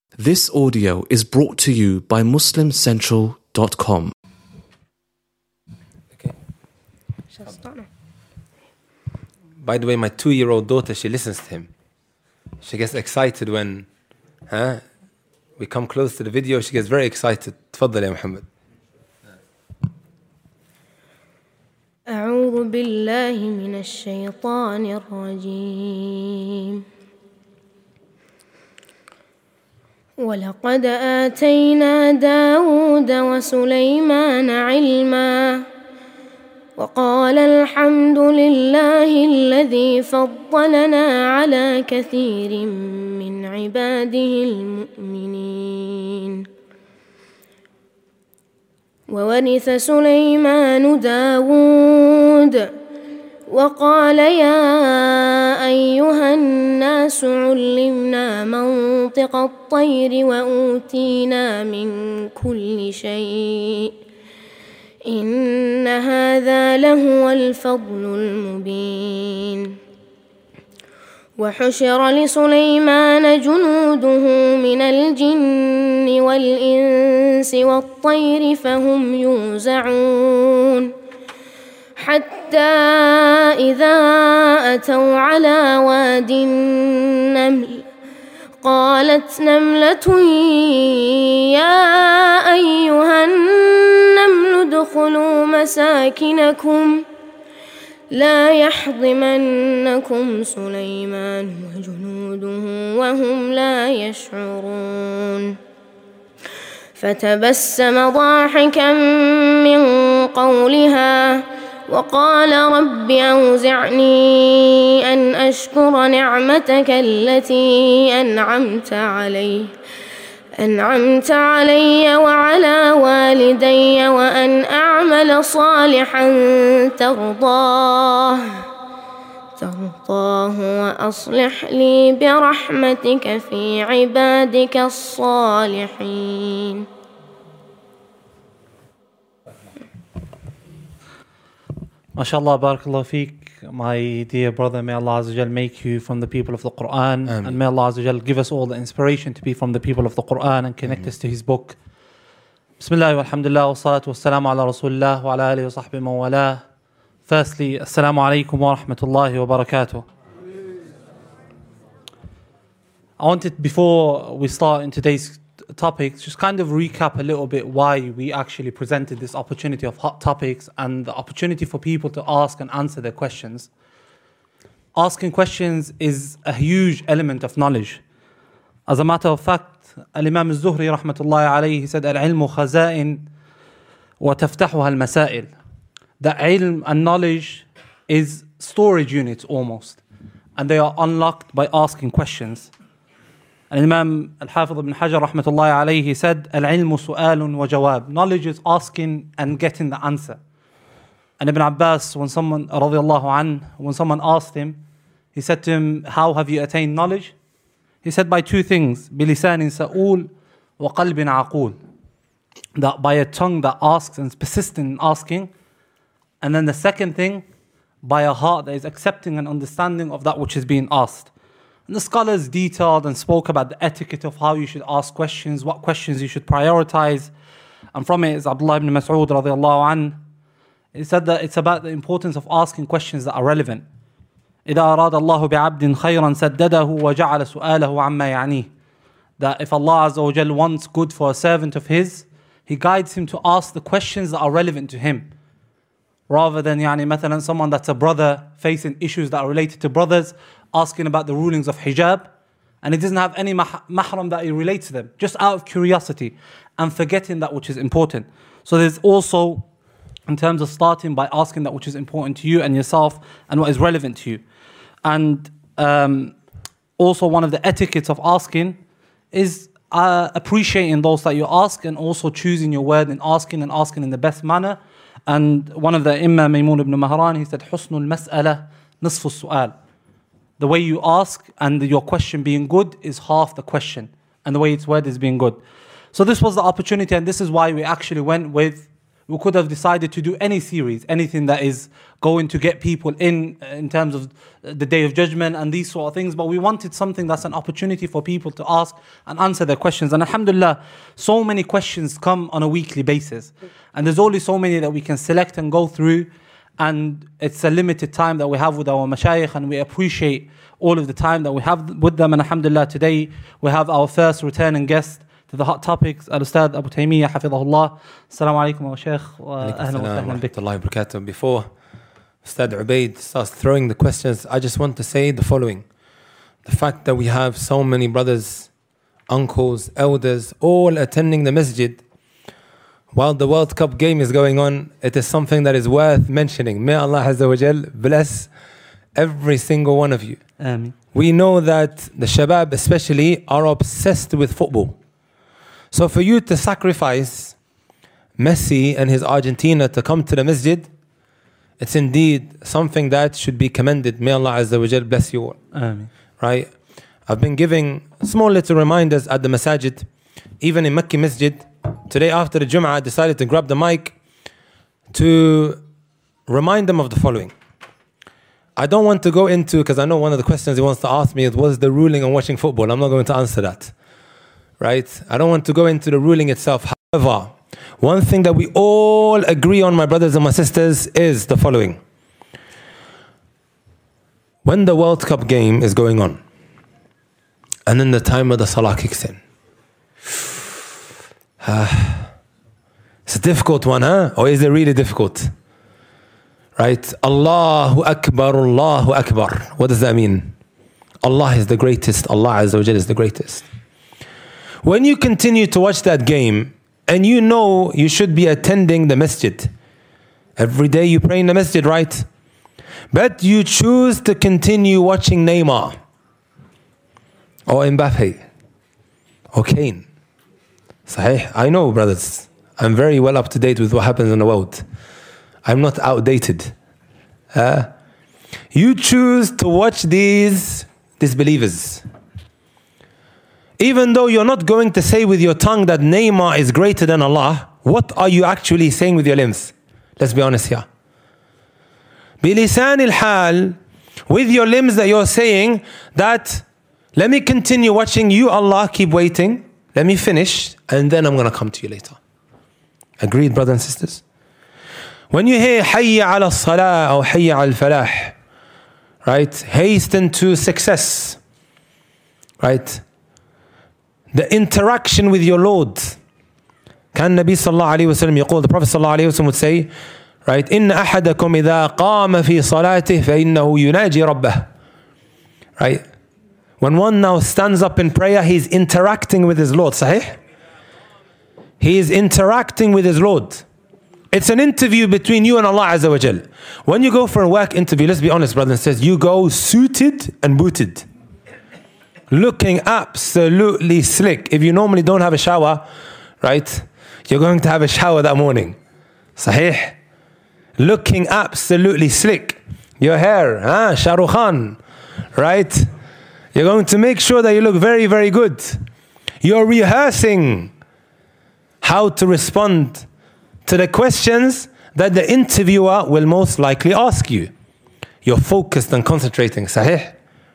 This audio is brought to you by MuslimCentral.com. Okay. By the way, my 2-year-old daughter, she listens to him. She gets excited when we come close to the video. She gets very excited. تفضل يا محمد. أعوذ بالله من الشيطان الرجيم. ولقد آتينا داود وسليمان علما وقال الحمد لله الذي فضلنا على كثير من عباده المؤمنين. وورث سليمان داود وقال يا أيها الناس علمنا منطق الطير وأوتينا من كل شيء إن هذا لهو الفضل المبين. وحشر لسليمان جنوده من الجن والإنس والطير فهم يوزعون حتى إذا أتوا على واد النمل قالت نملة يا أيها النمل ادخلوا مساكنكم لا يحطمنكم سليمان وجنوده وهم لا يشعرون. فتبسم ضاحكا من قولها وقال رب أوزعني أن أشكر نعمتك التي أنعمت علي وعلى والدي وأن أعمل صالحا ترضاه وأصلح لي برحمتك في عبادك الصالحين. MashaAllah, barakallah feek, my dear brother, may Allah Azza wa Jal make you from the people of the Quran. Ameen. And may Allah Azza wa Jal give us all the inspiration to be from the people of the Quran and connect us to His book. Bismillah wa alhamdulillah wa salatu wa salamu ala rasulullah wa ala alihi wa sahbihi wa wala. Firstly, assalamu alaikum wa rahmatullahi wa barakatuh. I wanted, before we start in today's topics, just kind of recap a little bit why we actually presented this opportunity of hot topics and the opportunity for people to ask and answer their questions. Asking questions is a huge element of knowledge. As a matter of fact, Al-Imam al-Zuhri rahmatullahi alayhi, he said, Al-ilmu khaza'in wa taftahuha al-masail. That ilm and knowledge is storage units almost, and they are unlocked by asking questions. And Imam Al-Hafiz ibn Hajar rahmatullahi alayhi, he said, Al-ilmu su'alun wa jawab. Knowledge is asking and getting the answer. And Ibn Abbas, when someone asked him, he said to him, how have you attained knowledge? He said, by two things, بِلِسَانٍ سَأُول وَقَلْبٍ عَقُول. That by a tongue that asks and is persistent in asking. And then the second thing, by a heart that is accepting and understanding of that which is being asked. And the scholars detailed and spoke about the etiquette of how you should ask questions, what questions you should prioritize. And from it is Abdullah ibn Mas'ud radiallahu anhu. He said that it's about the importance of asking questions that are relevant. إِذَا أَرَادَ اللَّهُ بِعَبْدٍ خَيْرًا سَدَّدَهُ وَجَعَلَ سُؤَالَهُ عَمَّا يَعْنِيهِ. That if Allah Azza wa Jal wants good for a servant of His, He guides him to ask the questions that are relevant to him. Rather than مثلا someone that's a brother facing issues that are related to brothers, asking about the rulings of hijab, and he doesn't have any mahram that he relates to them, just out of curiosity and forgetting that which is important. So there's also, in terms of starting by asking that which is important to you and yourself and what is relevant to you. And also one of the etiquettes of asking is appreciating those that you ask, and also choosing your word in asking and asking in the best manner. And one of the Imam Maymun ibn Mahran, he said, Husnul mas'ala nisfu su'al. The way you ask and your question being good is half the question, and the way it's worded is being good. So this was the opportunity, and this is why we actually went with We could have decided to do any series, anything that is going to get people in terms of the Day of Judgment and these sort of things. But we wanted something that's an opportunity for people to ask and answer their questions. And alhamdulillah, so many questions come on a weekly basis. And there's only so many that we can select and go through. And it's a limited time that we have with our mashayikh, and we appreciate all of the time that we have with them. And alhamdulillah, today we have our first returning guest to the Hot Topics, Al-Ustad Abu Taymiyyah, Hafidhahullah. Assalamu alaikum wa shaykh, wa ahlan wa sahlan bik. Warahmatullahi wabarakatuh. Before Ustad Ubaid starts throwing the questions, I just want to say the following. The fact that we have so many brothers, uncles, elders, all attending the masjid while the World Cup game is going on, it is something that is worth mentioning. May Allah Azza wa Jal bless every single one of you. Ameen. We know that the shabab especially are obsessed with football. So for you to sacrifice Messi and his Argentina to come to the masjid, it's indeed something that should be commended. May Allah Azza wa Jal bless you all. Ameen. Right? I've been giving small little reminders at the masajid, even in Makki Masjid. Today after the Jum'ah, I decided to grab the mic to remind them of the following. I don't want to go into, because I know one of the questions he wants to ask me is, what is the ruling on watching football? I'm not going to answer that. Right? I don't want to go into the ruling itself. However, one thing that we all agree on, my brothers and my sisters, is the following. When the World Cup game is going on, and then the time of the Salah kicks in, it's a difficult one, huh? Or is it really difficult? Right? Allahu Akbar, Allahu Akbar. What does that mean? Allah is the greatest. Allah Azza wa Jal is the greatest. When you continue to watch that game, and you know you should be attending the masjid, every day you pray in the masjid, right? But you choose to continue watching Neymar, or Mbappe, or Kane. Sahih? I know, brothers. I'm very well up to date with what happens in the world. I'm not outdated. You choose to watch these disbelievers. Even though you're not going to say with your tongue that Neymar is greater than Allah, what are you actually saying with your limbs? Let's be honest here. Bilisan al-hal, with your limbs that you're saying that, let me continue watching you, Allah, keep waiting. Let me finish, and then I'm going to come to you later. Agreed, brothers and sisters? When you hear Hayya ala salah or Hayya al falah, right? Hasten to success, right? The interaction with your Lord. Can Nabi sallallahu alayhi wa sallam يقول, the Prophet sallallahu alayhi wa sallam would say, right? إن أحدكم إذا قام في صلاته فإنه يناجي ربه. Right? When one now stands up in prayer, he's interacting with his Lord. Sahih? He is interacting with his Lord. It's an interview between you and Allah Azza wa Jal. When you go for a work interview, let's be honest, brothers and sisters, you go suited and booted, looking absolutely slick. If you normally don't have a shower, right, you're going to have a shower that morning. Sahih? Looking absolutely slick. Your hair, Shah Rukh Khan, right? You're going to make sure that you look very, very good. You're rehearsing how to respond to the questions that the interviewer will most likely ask you. You're focused and concentrating. Sahih?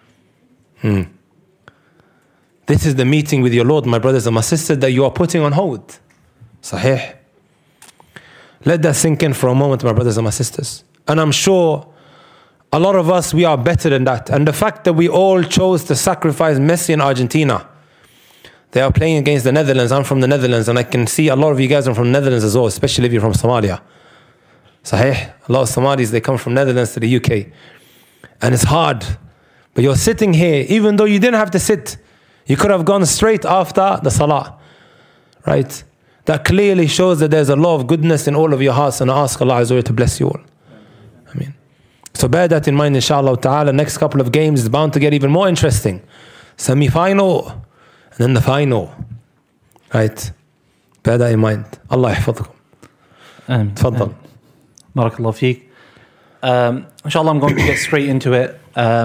This is the meeting with your Lord, my brothers and my sisters, that you are putting on hold. Sahih? Let that sink in for a moment, my brothers and my sisters. And I'm sure a lot of us, we are better than that. And the fact that we all chose to sacrifice Messi in Argentina. They are playing against the Netherlands. I'm from the Netherlands, and I can see a lot of you guys are from the Netherlands as well, especially if you're from Somalia. Sahih? A lot of Somalis, they come from Netherlands to the UK. And it's hard. But you're sitting here, even though you didn't have to sit. You could have gone straight after the Salah. Right? That clearly shows that there's a lot of goodness in all of your hearts, and I ask Allah Azza wa Jalla to bless you all. Ameen. So bear that in mind, inshallah ta'ala. Next couple of games is bound to get even more interesting. Semi-final, and then the final. Right? Bear that in mind. Allah yahfadhukum. Tfaddal. Barakallah feek. Inshallah, I'm going to get straight into it.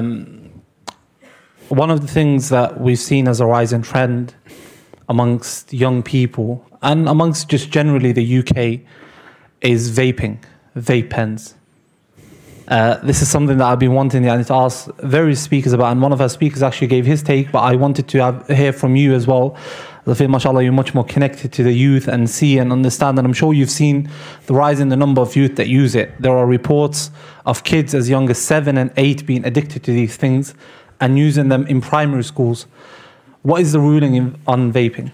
One of the things that we've seen as a rising trend amongst young people and amongst just generally the UK is vaping, vape pens. This is something that I've been wanting to ask various speakers about, and one of our speakers actually gave his take, but I wanted to hear from you as well. I feel, mashallah, you're much more connected to the youth and see and understand, and I'm sure you've seen the rise in the number of youth that use it. There are reports of kids as young as 7 and 8 being addicted to these things and using them in primary schools. What is the ruling on vaping?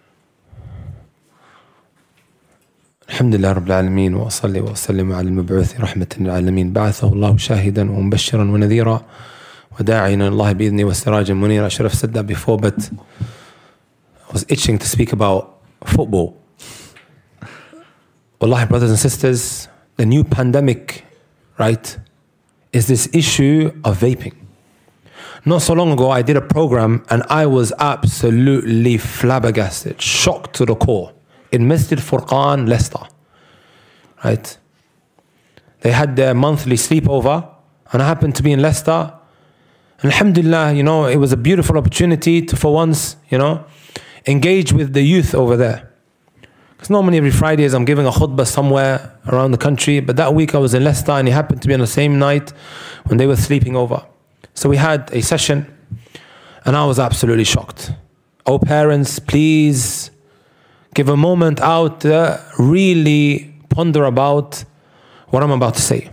الحمد لله رب العالمين وأصلي وأسلم على المبعوث رحمة للعالمين بعثه الله شاهدا ومبشرا ونذيرا وداعيا إلى الله بإذنه وسراجا منيرا. I should have said that before, but I was itching to speak about football. Wallahi, brothers and sisters, the new pandemic, right, is this issue of vaping. Not so long ago, I did a program and I was absolutely flabbergasted, shocked to the core. In Masjid Furqan, Leicester, right? They had their monthly sleepover, and I happened to be in Leicester. And alhamdulillah, you know, it was a beautiful opportunity to, for once, you know, engage with the youth over there. Because normally every Fridays I'm giving a khutbah somewhere around the country, but that week I was in Leicester, and it happened to be on the same night when they were sleeping over. So we had a session, and I was absolutely shocked. Oh, parents, please give a moment out to really ponder about what I'm about to say.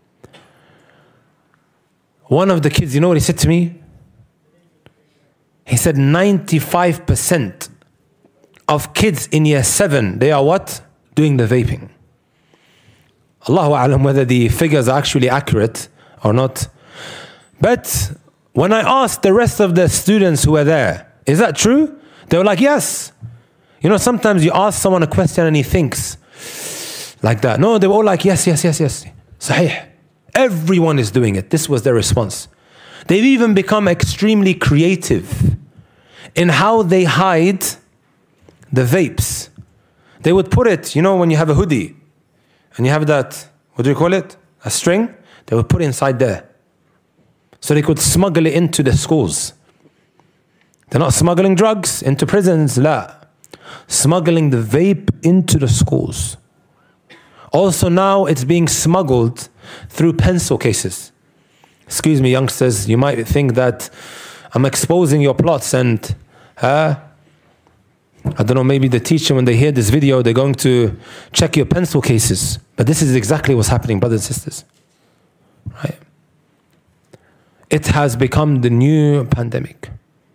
One of the kids, you know what he said to me? He said 95% of kids in year 7, they are what? Doing the vaping. Allahu a'lam whether the figures are actually accurate or not. But when I asked the rest of the students who were there, is that true? They were like, yes. You know, sometimes you ask someone a question and he thinks like that. No, they were all like, yes. Sahih. Everyone is doing it. This was their response. They've even become extremely creative in how they hide the vapes. They would put it, you know, when you have a hoodie and you have that, what do you call it? A string? They would put it inside there so they could smuggle it into the schools. They're not smuggling drugs into prisons, la. Smuggling the vape into the schools. Also now it's being smuggled through pencil cases. Excuse me, youngsters, you might think that I'm exposing your plots and I don't know, maybe the teacher, when they hear this video, they're going to check your pencil cases. But this is exactly what's happening, brothers and sisters. Right? It has become the new pandemic.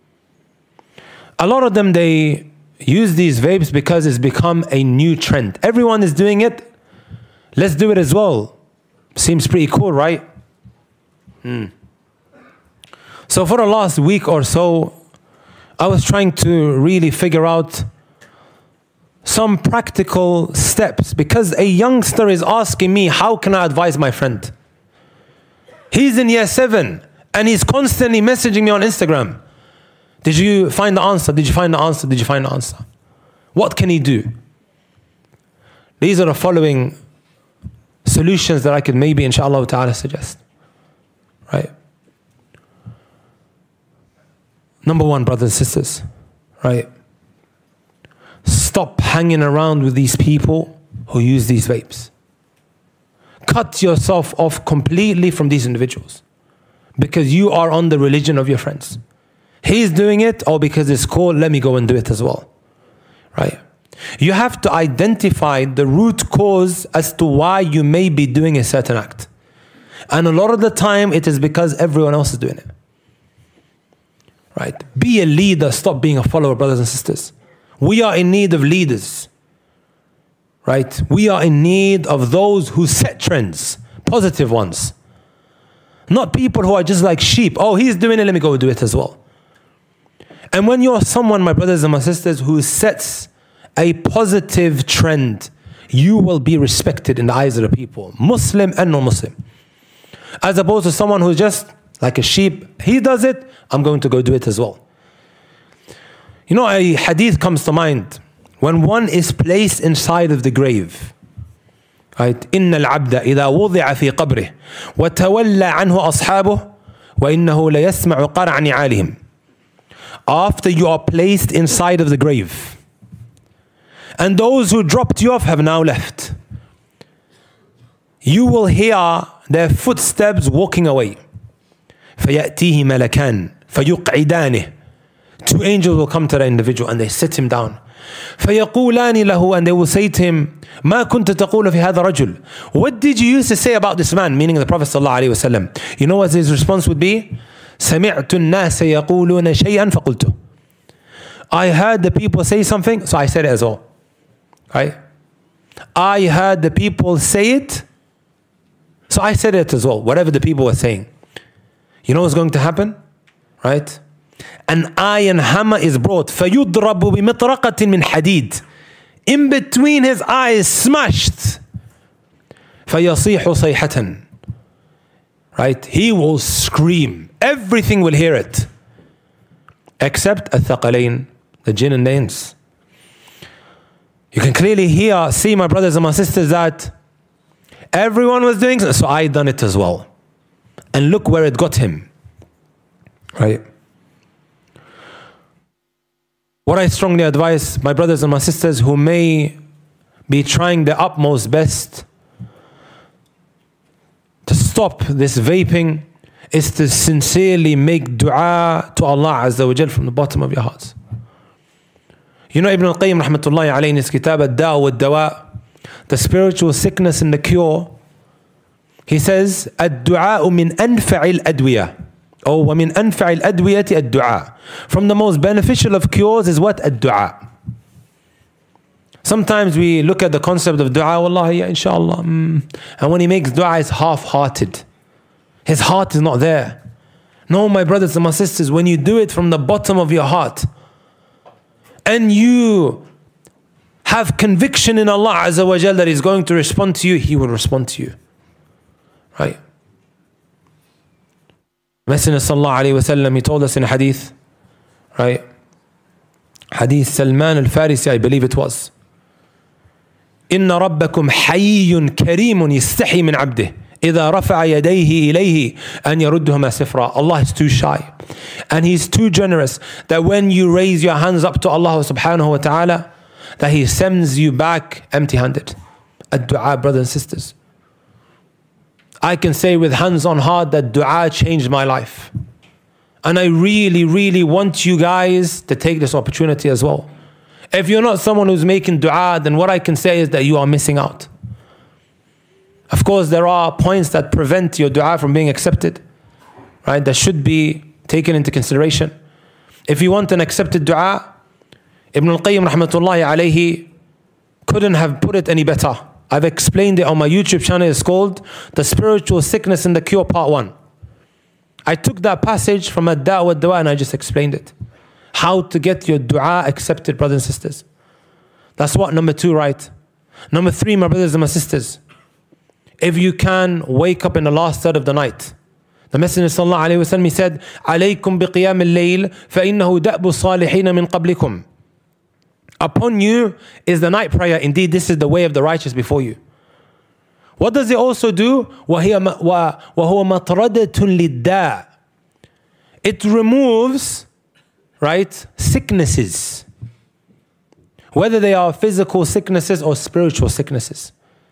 A lot of them, they use these vapes because it's become a new trend. Everyone is doing it. Let's do it as well. Seems pretty cool, right? So for the last week or so, I was trying to really figure out some practical steps, because a youngster is asking me, how can I advise my friend? He's in year 7 and he's constantly messaging me on Instagram. Did you find the answer? Did you find the answer? Did you find the answer? What can he do? These are the following solutions that I could maybe, inshallah ta'ala, suggest. Right? Number 1, brothers and sisters, right? Stop hanging around with these people who use these vapes. Cut yourself off completely from these individuals, because you are on the religion of your friends. He's doing it, oh, because it's cool, let me go and do it as well. Right? You have to identify the root cause as to why you may be doing a certain act. And a lot of the time, it is because everyone else is doing it. Right? Be a leader, stop being a follower, brothers and sisters. We are in need of leaders. Right? We are in need of those who set trends, positive ones. Not people who are just like sheep. Oh, he's doing it, let me go do it as well. And when you're someone, my brothers and my sisters, who sets a positive trend, you will be respected in the eyes of the people, Muslim and non-Muslim. As opposed to someone who's just like a sheep. He does it, I'm going to go do it as well. You know, a hadith comes to mind. When one is placed inside of the grave, right? إن العبد إذا وضع في قبره وتولى عنه أصحابه وإنه ليسمع قرع نعالهم. After you are placed inside of the grave, and those who dropped you off have now left, you will hear their footsteps walking away. فَيَأْتِيهِ مَلَكَانِ فَيُقْعِدَانِهِ. Two angels will come to that individual and they sit him down. فَيَقُولَانِ لَهُ, and they will say to him, مَا كُنْتَ تَقُولُ فِي هَذَا رَجُلٍ. What did you used to say about this man? Meaning the Prophet ﷺ. You know what his response would be? سَمِعْتُ النَّاسَ يَقُولُونَ شَيْئًا فَقُلْتُ. I heard the people say something, so I said it as well. Right? I heard the people say it, so I said it as well. Whatever the people were saying. You know what's going to happen? Right? An iron hammer is brought. فَيُضْرَبُ بِمِطْرَقَةٍ مِّنْ حَدِيدٍ. In between his eyes, smashed. فَيَصِيحُ صَيْحَةً. Right? He will scream. Everything will hear it. Except الثقلين, the jinn and the ins. You can clearly see my brothers and my sisters that everyone was doing so, so I done it as well. And look where it got him. Right? What I strongly advise my brothers and my sisters who may be trying their utmost best to stop this vaping is to sincerely make dua to Allah Azza wa Jal from the bottom of your hearts. You know Ibn al-Qayyim rahmatullahi alayhi in his kitab Ad-Da' wa Ad-Dawa, the spiritual sickness and the cure, he says, Ad-du'a min anfa'il adwiya. Or وَمِنْ أَنْفَعِ الْأَدْوِيَةِ الدُّعَاء. From the most beneficial of cures is what? Ad-du'a. Sometimes we look at the concept of dua, wallahi, ya inshallah. And when he makes dua, it's half-hearted. His heart is not there. No, my brothers and my sisters, when you do it from the bottom of your heart, and you have conviction in Allah Azza wa Jal that He's going to respond to you, He will respond to you. Right? Messenger sallallahu alayhi wa sallam, he told us in a hadith, right? Hadith Salman al-Farisi, I believe it was. إِنَّ رَبَّكُمْ حَيٌّ كَرِيمٌ يَسْتَحِي مِنْ عَبْدِهِ إِذَا رَفَعَ يَدَيْهِ إِلَيْهِ أَنْ يَرُدُّهُمَا سِفْرًا. Allah is too shy and He's too generous that when you raise your hands up to Allah subhanahu wa ta'ala, that He sends you back empty-handed. Ad-du'a, brothers and sisters. I can say with hands on heart that dua changed my life. And I really, really want you guys to take this opportunity as well. If you're not someone who's making dua, then what I can say is that you are missing out. Of course, there are points that prevent your dua from being accepted, right? That should be taken into consideration. If you want an accepted dua, Ibn al-Qayyim rahmatullahi alayhi couldn't have put it any better. I've explained it on my YouTube channel. It's called The Spiritual Sickness and the Cure Part 1. I took that passage from Ad-Da' wa Ad-Dawa and I just explained it. How to get your dua accepted, brothers and sisters. That's what number 2, right? Number 3, my brothers and my sisters. If you can wake up in the last third of the night. The Messenger sallallahu alayhi wa sallam, he said, عَلَيْكُمْ بِقِيَامِ اللَّيْلِ فَإِنَّهُ دَأْبُ الصَّالِحِينَ مِنْ قَبْلِكُمْ. Upon you is the night prayer. Indeed, this is the way of the righteous before you. What does it also do? وَهُوَ مَطْرَدَةٌ لِلدَّاءِ. It removes, right, sicknesses. Whether they are physical sicknesses or spiritual sicknesses.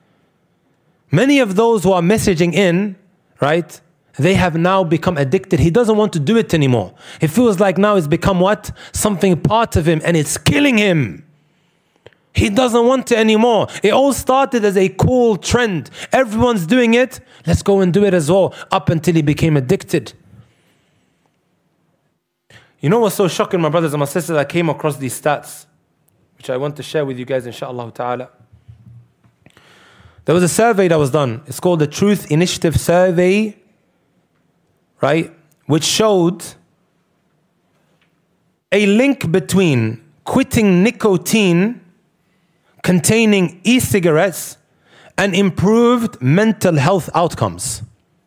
Many of those who are messaging in, right, they have now become addicted. He doesn't want to do it anymore. It feels like now it's become what? Something part of him and it's killing him. He doesn't want it anymore. It all started as a cool trend. Everyone's doing it. Let's go and do it as well. Up until he became addicted. You know what's so shocking, my brothers and my sisters? I came across these stats, which I want to share with you guys, inshallah ta'ala. There was a survey that was done. It's called the Truth Initiative Survey, right? Which showed a link between quitting nicotine containing e-cigarettes and improved mental health outcomes.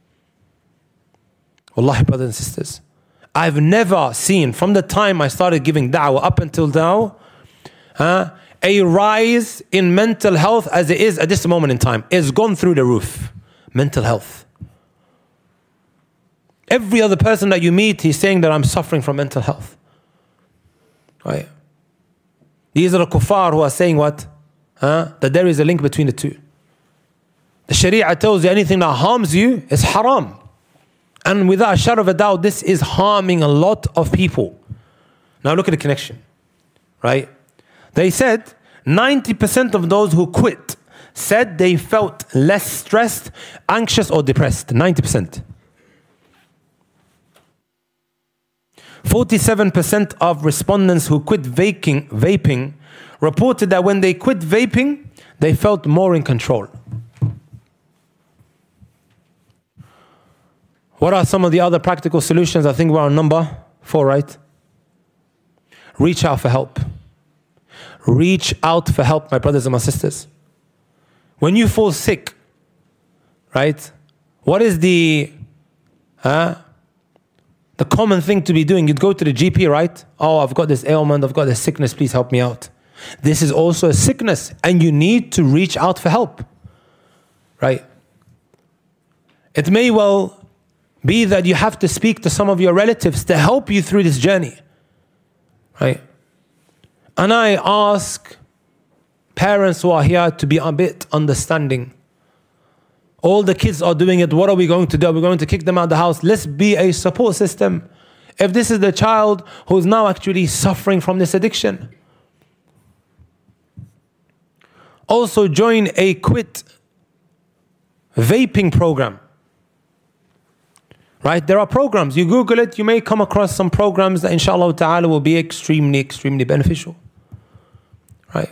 Wallahi, brothers and sisters, I've never seen, from the time I started giving da'wah up until now, a rise in mental health as it is at this moment in time. It's gone through the roof. Mental health. Every other person that you meet, he's saying that I'm suffering from mental health. Right? These are the kuffar who are saying what? That there is a link between the two. The Sharia tells you anything that harms you is haram. And without a shadow of a doubt, this is harming a lot of people. Now look at the connection, right? They said 90% of those who quit said they felt less stressed, anxious or depressed. 90%. 47% of respondents who quit vaping reported that when they quit vaping, they felt more in control. What are some of the other practical solutions? I think we're on number 4, right? Reach out for help. Reach out for help, my brothers and my sisters. When you fall sick, right? What is the common thing to be doing? You'd go to the GP, right? Oh, I've got this ailment, I've got this sickness, please help me out. This is also a sickness and you need to reach out for help, right? It may well be that you have to speak to some of your relatives to help you through this journey, right? And I ask parents who are here to be a bit understanding. All the kids are doing it. What are we going to do? Are we going to kick them out of the house? Let's be a support system. If this is the child who's now actually suffering from this addiction, also join a quit vaping program. Right? There are programs. You Google it, you may come across some programs that inshallah ta'ala will be extremely, extremely beneficial. Right?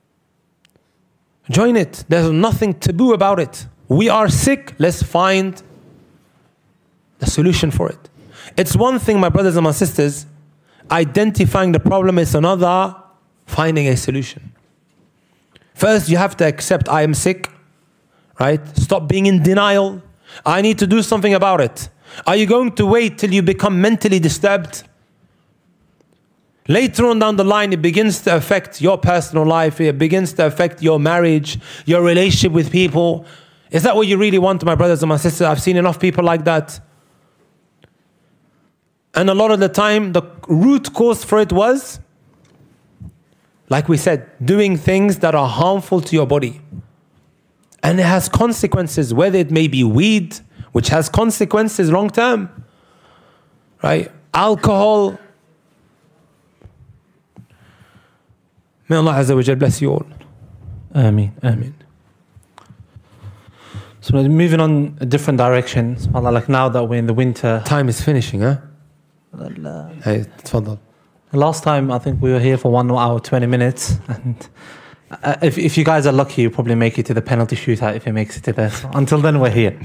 Join it. There's nothing taboo about it. We are sick. Let's find the solution for it. It's one thing, my brothers and my sisters, identifying the problem. It's another, finding a solution. First, you have to accept I am sick. Right? Stop being in denial. I need to do something about it. Are you going to wait till you become mentally disturbed? Later on down the line, it begins to affect your personal life. It begins to affect your marriage, your relationship with people. Is that what you really want, my brothers and my sisters? I've seen enough people like that. And a lot of the time, the root cause for it was, like we said, doing things that are harmful to your body. And it has consequences, whether it may be weed, which has consequences long term, right? Alcohol. May Allah Azza wa Jal bless you all. Ameen. Ameen. So moving on a different direction, subhanAllah, like now that we're in the winter. Time is finishing, huh? Hey, tafadhal. Last time, I think we were here for 1 hour, 20 minutes. And if you guys are lucky, you'll probably make it to the penalty shootout if it makes it to there. So until then, we're here.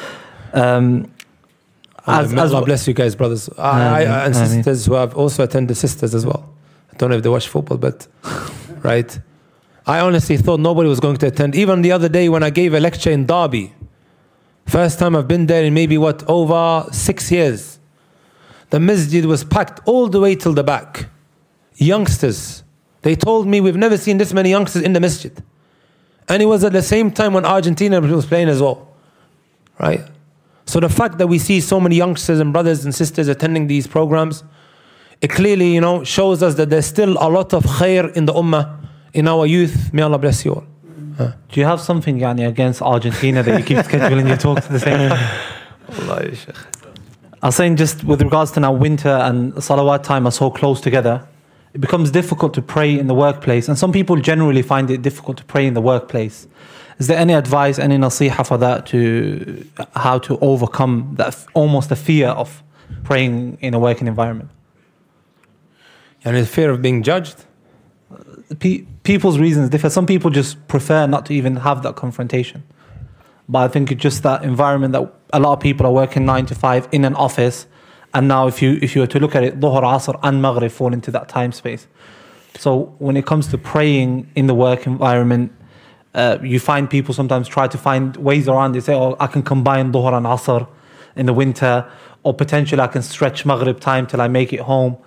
Allah bless you guys, brothers. And sisters who have also attended sisters as well. I don't know if they watch football, but right. I honestly thought nobody was going to attend. Even the other day when I gave a lecture in Derby, first time I've been there in maybe over 6 years. The masjid was packed all the way till the back. Youngsters. They told me we've never seen this many youngsters in the masjid. And it was at the same time when Argentina was playing as well. Right? So the fact that we see so many youngsters and brothers and sisters attending these programs, it clearly, shows us that there's still a lot of khair in the ummah, in our youth. May Allah bless you all. Do you have something against Argentina that you keep scheduling your talks at the same time? I was saying, just with regards to now winter and salawat time are so close together, it becomes difficult to pray in the workplace. And some people generally find it difficult to pray in the workplace. Is there any advice, any nasiha for that, to how to overcome that, almost the fear of praying in a working environment? And the fear of being judged? People's reasons differ. Some people just prefer not to even have that confrontation. But I think it's just that environment that a lot of people are working 9 to 5 in an office. And now if you were to look at it, Dhuhr, Asr and Maghrib fall into that time space. So when it comes to praying in the work environment, you find people sometimes try to find ways around. They say, I can combine Dhuhr and Asr in the winter, or potentially I can stretch Maghrib time till I make it home.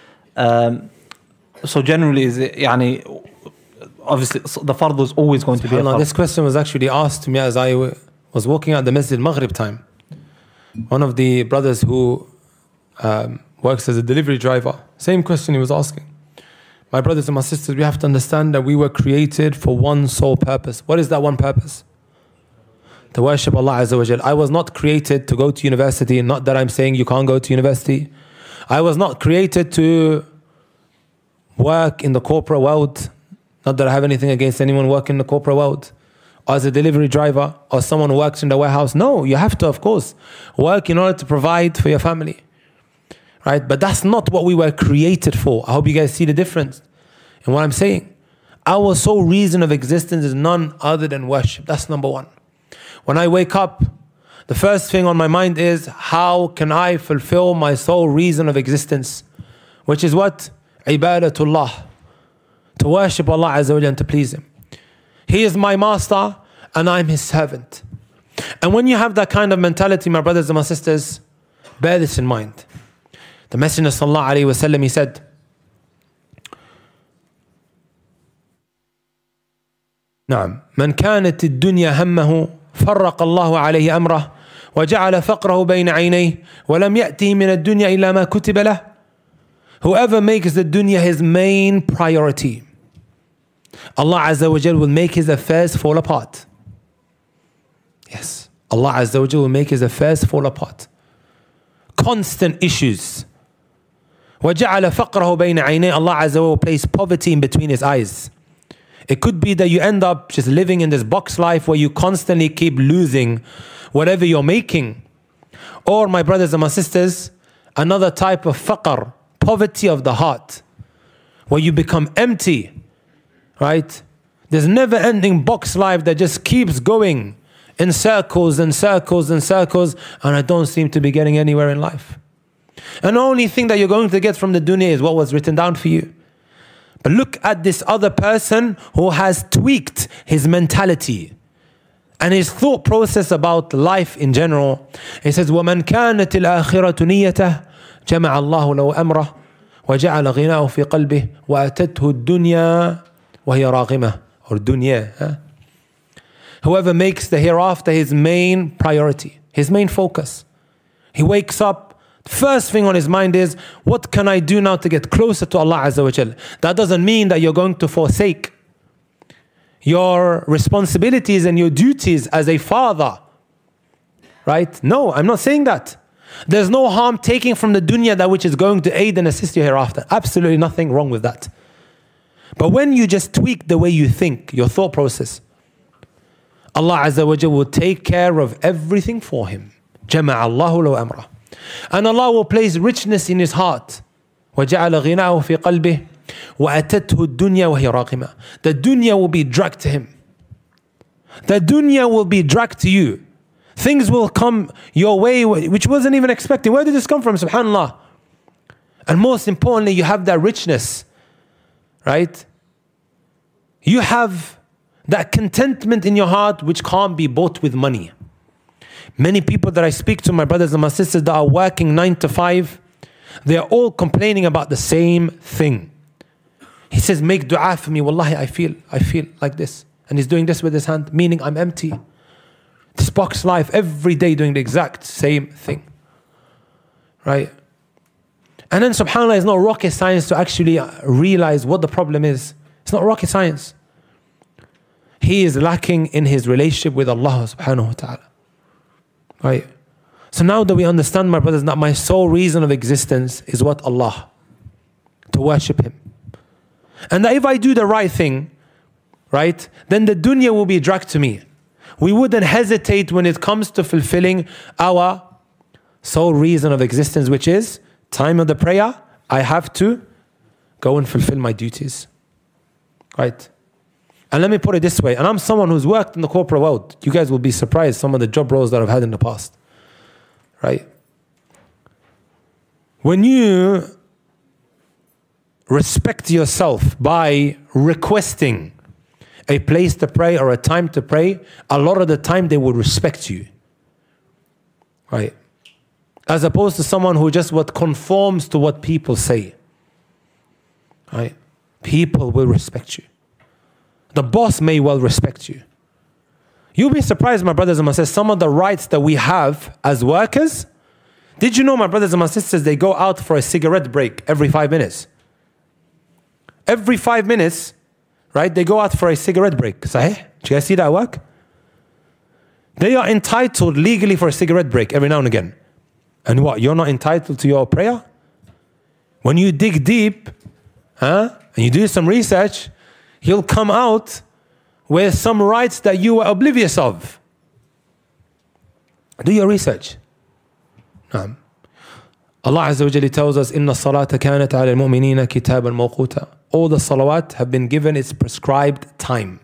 So generally, obviously the fard is always going to be a fard. This question was actually asked to me as I was walking out the masjid Maghrib time. One of the brothers who works as a delivery driver, same question he was asking. My brothers and my sisters, we have to understand that we were created for one sole purpose. What is that one purpose? to worship Allah Azza wa Jal. I was not created to go to university. Not that I'm saying you can't go to university. I was not created to work in the corporate world. Not that I have anything against anyone working in the corporate world, or as a delivery driver, or someone who works in the warehouse. No, you have to, of course, work in order to provide for your family. Right? But that's not what we were created for. I hope you guys see the difference in what I'm saying. Our sole reason of existence is none other than worship. That's number one. When I wake up, the first thing on my mind is, how can I fulfill my sole reason of existence? Which is what? Ibadatullah. To worship Allah Azza wa Jalla and to please Him. He is my master and I'm His servant. And when you have that kind of mentality, my brothers and my sisters, bear this in mind. The Messenger sallallahu alayhi wa sallam, he said, نعم من كانت الدنيا همه فرق الله عليه أمره وجعل فقره بين عينيه ولم يأته من الدنيا إلا ما كتب له. Whoever makes the dunya his main priority, Allah Azza wa Jal will make his affairs fall apart. Yes, Allah Azza wa Jal will make his affairs fall apart. Constant issues. وَجَعَلَ فَقْرَهُ بَيْنَ عَيْنَيْهِ. Allah Azza wa Jal will place poverty in between his eyes. It could be that you end up just living in this box life where you constantly keep losing whatever you're making. Or, my brothers and my sisters, another type of faqr, poverty of the heart, where you become empty, right? There's never ending box life that just keeps going in circles and circles and circles, and I don't seem to be getting anywhere in life. And the only thing that you're going to get from the dunya is what was written down for you. But look at this other person who has tweaked his mentality and his thought process about life in general. He says, وَمَنْ كَانَتِ الْآخِرَةُ نِيَّتَهُ جَمَعَ اللَّهُ لَهُ أَمْرَهُ وَجَعَلَ غِنَاهُ فِي قَلْبِهِ وَأَتَتْهُ الدُّنْيَا وَهِيَ راغمة. Or dunya. Whoever makes the hereafter his main priority, his main focus. He wakes up, first thing on his mind is, what can I do now to get closer to Allah Azza wa Jal? That doesn't mean that you're going to forsake your responsibilities and your duties as a father. Right? No, I'm not saying that. There's no harm taking from the dunya that which is going to aid and assist you hereafter. Absolutely nothing wrong with that. But when you just tweak the way you think, your thought process, Allah Azza wa Jal will take care of everything for him. جَمَعَ اللَّهُ لَهُ أَمْرَهُ. And Allah will place richness in his heart. وَجَعَلَ غِنَاهُ فِي قَلْبِهِ وَأَتَتْهُ الدُّنْيَا وَهِيَ راغمة. The dunya will be dragged to him. The dunya will be dragged to you. Things will come your way which wasn't even expecting. Where did this come from? Subhanallah. And most importantly, you have that richness. Right? You have that contentment in your heart which can't be bought with money. Many people that I speak to, my brothers and my sisters that are working 9 to 5, they are all complaining about the same thing. He says, make dua for me. Wallahi, I feel like this. And he's doing this with his hand, meaning I'm empty. This box life, every day doing the exact same thing. Right? And then subhanAllah, it's not rocket science to actually realize what the problem is. It's not rocket science. He is lacking in his relationship with Allah subhanahu wa ta'ala. Right? So now that we understand, my brothers, that my sole reason of existence is what? Allah. To worship Him. And that if I do the right thing, right, then the dunya will be dragged to me. We wouldn't hesitate when it comes to fulfilling our sole reason of existence, which is time of the prayer, I have to go and fulfill my duties. Right? And let me put it this way, and I'm someone who's worked in the corporate world. You guys will be surprised some of the job roles that I've had in the past. Right? When you respect yourself by requesting a place to pray or a time to pray, a lot of the time they will respect you. Right? As opposed to someone who just conforms to what people say. Right? People will respect you. The boss may well respect you. You'll be surprised, my brothers and my sisters, some of the rights that we have as workers. Did you know, my brothers and my sisters, they go out for a cigarette break every 5 minutes? Every 5 minutes, right, they go out for a cigarette break. Sahih? Did you guys see that at work? They are entitled legally for a cigarette break every now and again. And what? You're not entitled to your prayer? When you dig deep, and you do some research, you'll come out with some rights that you were oblivious of. Do your research. Allah Azza wa Jalla tells us, إِنَّ الصَّلَاةَ كَانَتْ عَلَى الْمُؤْمِنِينَ كِتَابًا مَوْقُوتًا. All the salawat have been given its prescribed time.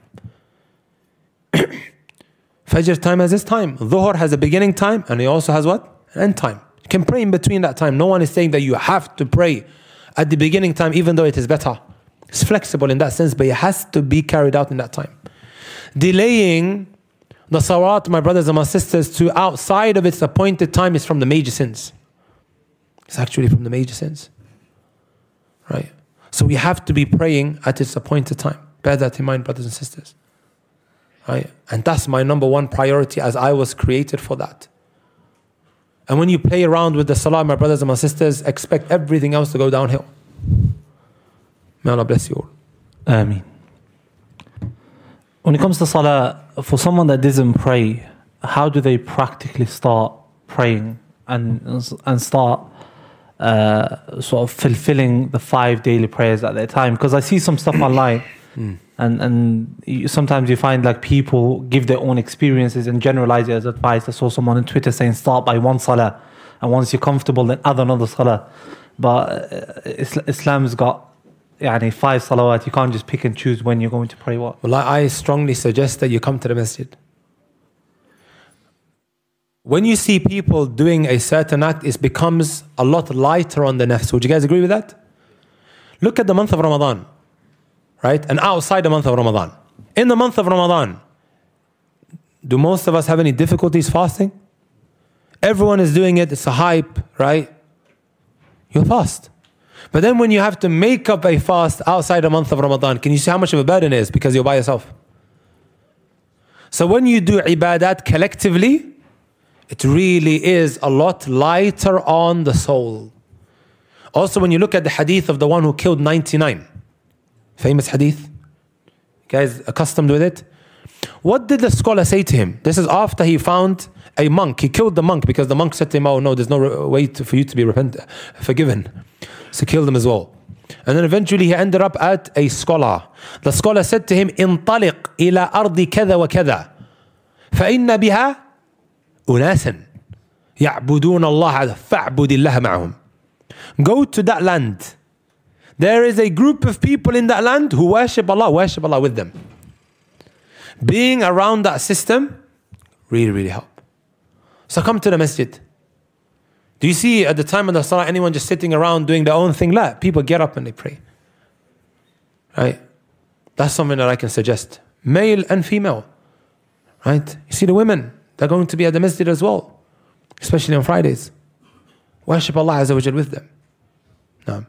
Fajr time has its time. Dhuhr has a beginning time, and it also has what? An end time. You can pray in between that time. No one is saying that you have to pray at the beginning time, even though it is better. It's flexible in that sense, but it has to be carried out in that time. Delaying the salawat, my brothers and my sisters, to outside of its appointed time is from the major sins. It's actually from the major sins. Right? So we have to be praying at its appointed time. Bear that in mind, brothers and sisters. Right? And that's my number one priority, as I was created for that. And when you play around with the salah, my brothers and my sisters, expect everything else to go downhill. May Allah bless you all. Ameen. When it comes to salah, for someone that doesn't pray, how do they practically start praying and start sort of fulfilling the 5 daily prayers at their time? Because I see some stuff online, and sometimes you find like people give their own experiences and generalize it as advice. I saw someone on Twitter saying start by one salah, and once you're comfortable, then add another salah. But Islam's got 5 salawat. You can't just pick and choose when you're going to pray what. Well, I strongly suggest that you come to the masjid. When you see people doing a certain act, it becomes a lot lighter on the nafs. Would you guys agree with that? Look at the month of Ramadan, right? And outside the month of Ramadan. In the month of Ramadan, do most of us have any difficulties fasting? Everyone is doing it. It's a hype, right? You'll fast. But then when you have to make up a fast outside the month of Ramadan, can you see how much of a burden it is because you're by yourself? So when you do ibadat collectively, it really is a lot lighter on the soul. Also, when you look at the hadith of the one who killed 99, famous hadith, you guys accustomed with it? What did the scholar say to him? This is after he found a monk. He killed the monk because the monk said to him, oh no, there's no way for you to be forgiven. So killed him as well. And then eventually he ended up at a scholar. The scholar said to him, انطلق إلى أرض كذا وكذا فإن بها أناسا يعبدون الله فاعبد الله معهم. Go to that land. There is a group of people in that land who worship Allah with them. Being around that system really, really help. So come to the masjid. Do you see at the time of the salah anyone just sitting around doing their own thing? La, people get up and they pray. Right? That's something that I can suggest. Male and female. Right? You see the women, they're going to be at the masjid as well. Especially on Fridays. Worship Allah Azza wa Jal with them. No.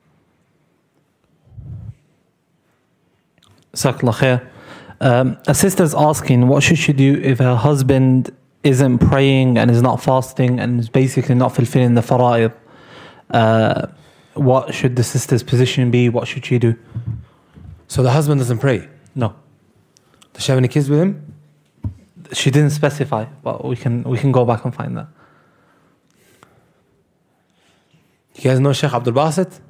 Jazakallah khair. A sister's asking, what should she do if her husband isn't praying and is not fasting and is basically not fulfilling the fara'id? What should the sister's position be? What should she do? So the husband doesn't pray? No. Does she have any kids with him? She didn't specify, but we can go back and find that. You guys know Sheikh Abdul Basit?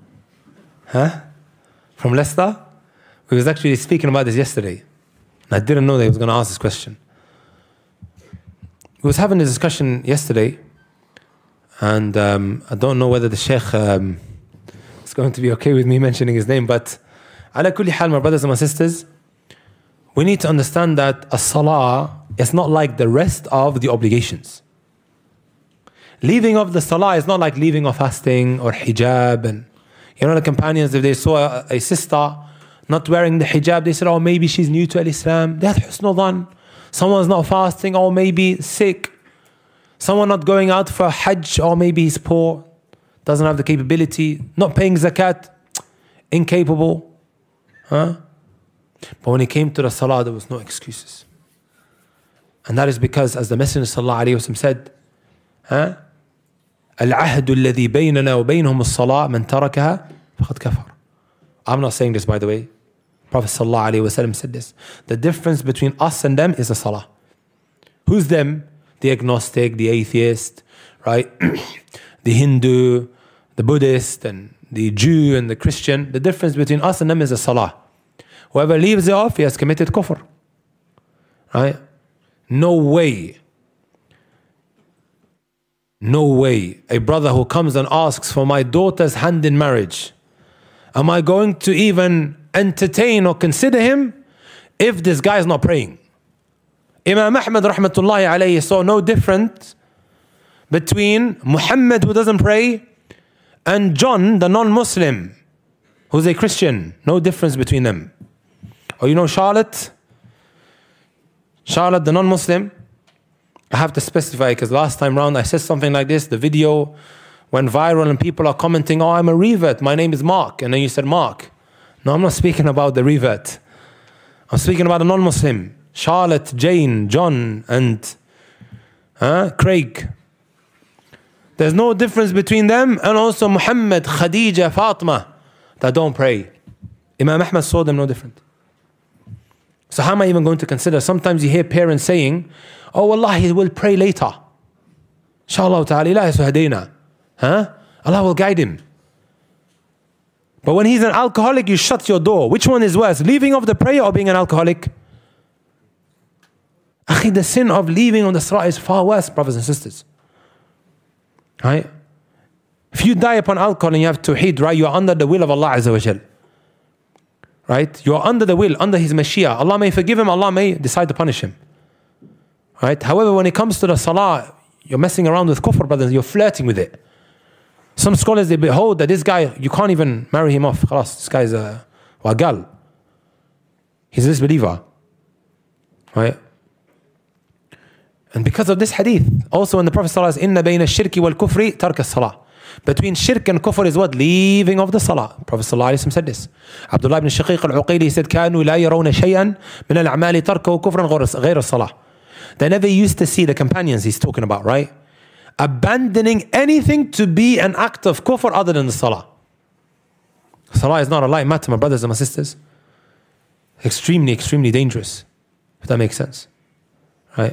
From Leicester? We was actually speaking about this yesterday. And I didn't know that he was going to ask this question. We was having a discussion yesterday, and I don't know whether the Sheikh is going to be okay with me mentioning his name, but ala kulli hal, my brothers and my sisters, we need to understand that a salah is not like the rest of the obligations. Leaving off the salah is not like leaving off fasting or hijab. And you know, the companions, if they saw a sister not wearing the hijab, they said, oh, maybe she's new to Islam. They had husnul dhan. Someone's not fasting, or maybe sick. Someone not going out for hajj, or maybe he's poor, doesn't have the capability, not paying zakat, incapable. But when it came to the salah, there was no excuses. And that is because, as the Messenger sallallahu alayhi wa sallam said, العهد الذي بيننا وبينهم الصلاة من تركها فقد كفر. I'm not saying this, by the way. Prophet sallallahu alayhi wa sallam said this. The difference between us and them is the salah. Who's them? The agnostic, the atheist, right? The Hindu, the Buddhist, and the Jew and the Christian. The difference between us and them is the salah. Whoever leaves it off, he has committed kufr. Right? No way a brother who comes and asks for my daughter's hand in marriage, am I going to even entertain or consider him if this guy is not praying? Imam Ahmad rahmatullahi alayhi saw no difference between Muhammad, who doesn't pray, and John, the non-Muslim, who's a Christian. No difference between them. Or you know Charlotte, the non-Muslim. I have to specify because last time round I said something like this. The video went viral and people are commenting, oh, I'm a revert, my name is Mark. And then you said Mark. No, I'm not speaking about the revert. I'm speaking about a non-Muslim. Charlotte, Jane, John, and Craig. There's no difference between them and also Muhammad, Khadija, Fatima that don't pray. Imam Ahmad saw them no different. So how am I even going to consider? Sometimes you hear parents saying, oh, wallahi, we'll pray later. Inshallah ta'ala, ilahi suhadina. Allah will guide him. But when he's an alcoholic, you shut your door. Which one is worse? Leaving off the prayer or being an alcoholic? Akhi, the sin of leaving on the salah is far worse, brothers and sisters. Right? If you die upon alcohol and you have tawheed, right, you are under the will of Allah Azza wa Jal. Right? You are under the will, under His Mashiach. Allah may forgive him, Allah may decide to punish him. Right? However, when it comes to the salah, you're messing around with kufr, brothers, you're flirting with it. Some scholars, they behold that this guy, you can't even marry him off. Khalas, this guy is a wagal. He's a disbeliever. Right? And because of this hadith, also when the Prophet ﷺ says, "Inna bayna shirki wal kufri tark as-salah." Between shirk and kufr is what? Leaving of the salah. Prophet ﷺ said this. Abdullah ibn Shaqiq al-Uqayli said, "Kanu la yarawna shay'an min al-a'mali tarkahu kufran ghayra as-salah." They never used to see the companions he's talking about, right? Abandoning anything to be an act of kufr other than the salah. Salah is not a light matter, my brothers and my sisters. Extremely, extremely dangerous. If that makes sense. Right?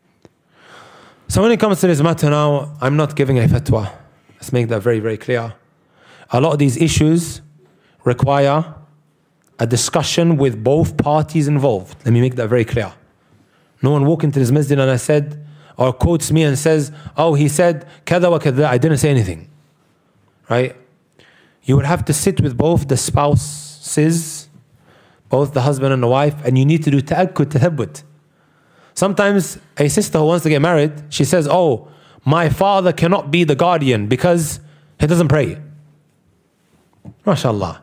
So when it comes to this matter now, I'm not giving a fatwa. Let's make that very, very clear. A lot of these issues require a discussion with both parties involved. Let me make that very clear. No one walk into this masjid and I said, or quotes me and says, oh, he said, kada wa kada. I didn't say anything. Right? You would have to sit with both the spouses, both the husband and the wife, and you need to do ta'akkud, tathabbut. Sometimes a sister who wants to get married, she says, oh, my father cannot be the guardian because he doesn't pray. MashaAllah.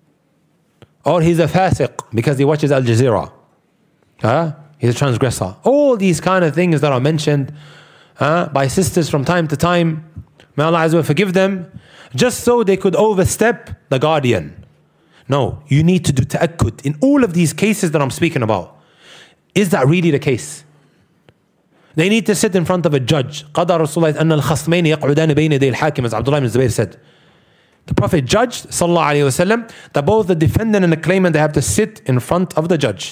Or he's a fasiq because he watches Al Jazeera. He's a transgressor. All these kind of things that are mentioned by sisters from time to time, may Allah Azza wa forgive them, just so they could overstep the guardian. No, you need to do ta'akkud. In all of these cases that I'm speaking about, is that really the case? They need to sit in front of a judge. قَضَى رَسُولُ اللَّهِ أَنَّ الْخَصْمَيْنِ يَقْعُدَانِ بَيْنَ يَدَيِ الْحَاكِمِ, as Abdullah ibn Zubayr said. The Prophet judged, sallallahu alayhi wa sallam, that both the defendant and the claimant, they have to sit in front of the judge.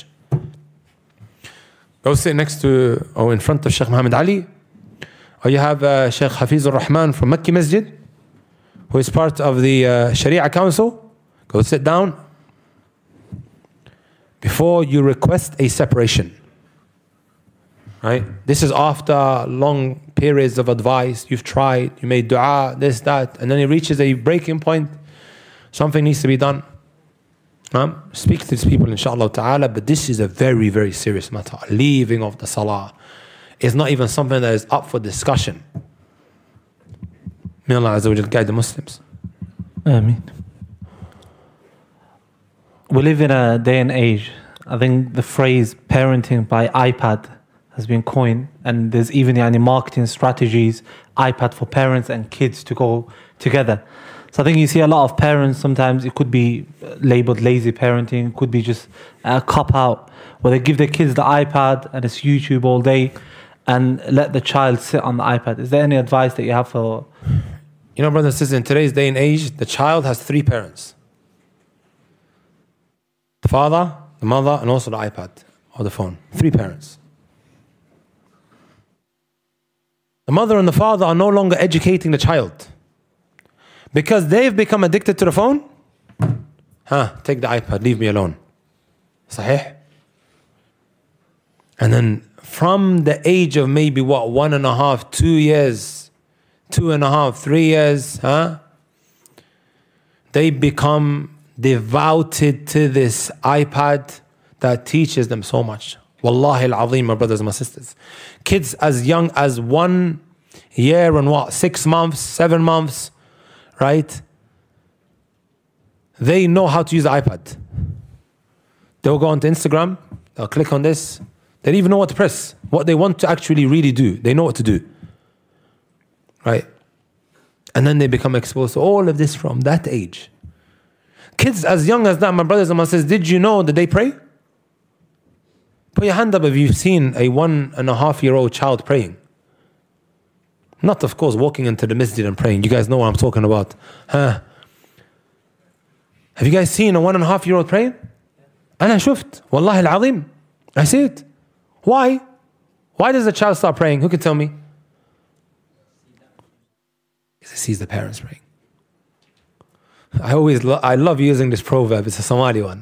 Go sit next to, or in front of Sheikh Muhammad Ali. Or you have Sheikh Hafiz al-Rahman from Makki Masjid, who is part of the Sharia Council. Go sit down before you request a separation. Right? This is after long periods of advice. You've tried, you made dua, this, that, and then it reaches a breaking point. Something needs to be done. Speak to these people, inshaAllah ta'ala, but this is a very, very serious matter. Leaving of the salah is not even something that is up for discussion. May Allah Azza wa Jal guide the Muslims. Ameen. We live in a day and age, I think the phrase parenting by iPad has been coined, and there's even marketing strategies, iPad for parents and kids to go together. So I think you see a lot of parents, sometimes it could be labeled lazy parenting, it could be just a cop-out, where they give their kids the iPad and it's YouTube all day and let the child sit on the iPad. Is there any advice that you have for... You know, brothers and sisters, in today's day and age, the child has 3 parents. The father, the mother, and also the iPad or the phone. 3 parents. The mother and the father are no longer educating the child. Because they've become addicted to the phone. Take the iPad, leave me alone. Sahih? And then from the age of maybe 1.5, 2 years, 2.5, 3 years, they become devoted to this iPad that teaches them so much. Wallahi al-azim, my brothers and my sisters. Kids as young as 1 year and 6 months, 7 months, right? They know how to use the iPad. They'll go onto Instagram, they'll click on this. They don't even know what to press. What they want to actually really do, they know what to do. Right? And then they become exposed to all of this from that age. Kids as young as that, my brothers and my sisters, did you know that they pray? Put your hand up if you've seen a 1.5-year-old child praying. Not, of course, walking into the masjid and praying. You guys know what I'm talking about. Have you guys seen a 1.5-year-old praying? أنا شفت. Wallahi al-azim. I see it. Why? Why does the child start praying? Who can tell me? Because he sees the parents praying. I love using this proverb. It's a Somali one.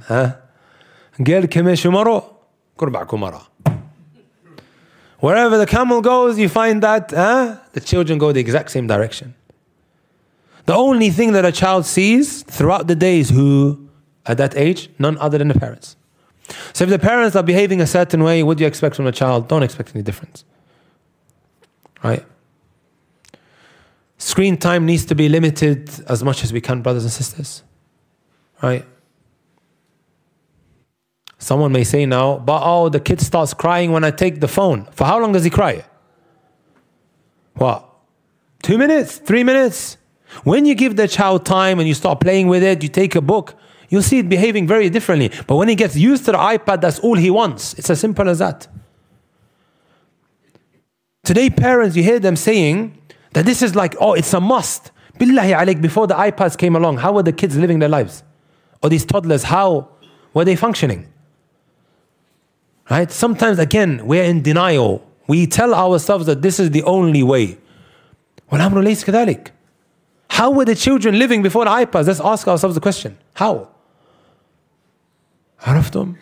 Wherever the camel goes, you find that the children go the exact same direction. The only thing that a child sees throughout the day is who, at that age, none other than the parents. So if the parents are behaving a certain way, what do you expect from a child? Don't expect any difference. Right? Screen time needs to be limited as much as we can, brothers and sisters. Right? Someone may say now, but the kid starts crying when I take the phone. For how long does he cry? What? 2 minutes? 3 minutes? When you give the child time and you start playing with it, you take a book, you'll see it behaving very differently. But when he gets used to the iPad, that's all he wants. It's as simple as that. Today, parents, you hear them saying that this is like, it's a must. Billahi alayk, before the iPads came along, how were the kids living their lives? Or these toddlers, how were they functioning? Right? Sometimes, again, we're in denial. We tell ourselves that this is the only way. وَالْأَمْرُ لَيْسَ كَذَلِكَ. How were the children living before the iPads? Let's ask ourselves the question. How? عرفتم?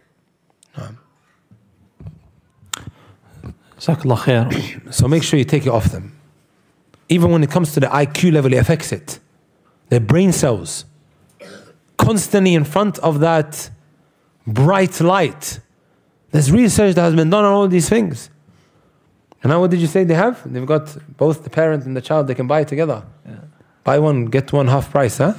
Jazakallah khair. So make sure you take it off them. Even when it comes to the IQ level, it affects it. Their brain cells. Constantly in front of that bright light. There's research that has been done on all these things. And now what did you say they have? They've got both the parent and the child, they can buy it together. Yeah. Buy one, get one half price, huh?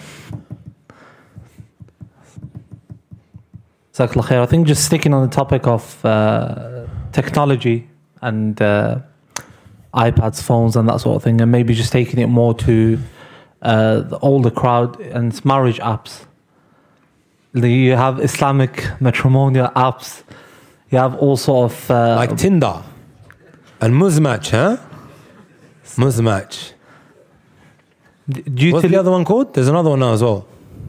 Jazakallah khair. I think just sticking on the topic of technology and iPads, phones and that sort of thing, and maybe just taking it more to the older crowd and marriage apps. You have Islamic matrimonial apps. You have all sort of... like Tinder and Muzmatch, huh? Muzmatch. What's the other one called? There's another one now as well.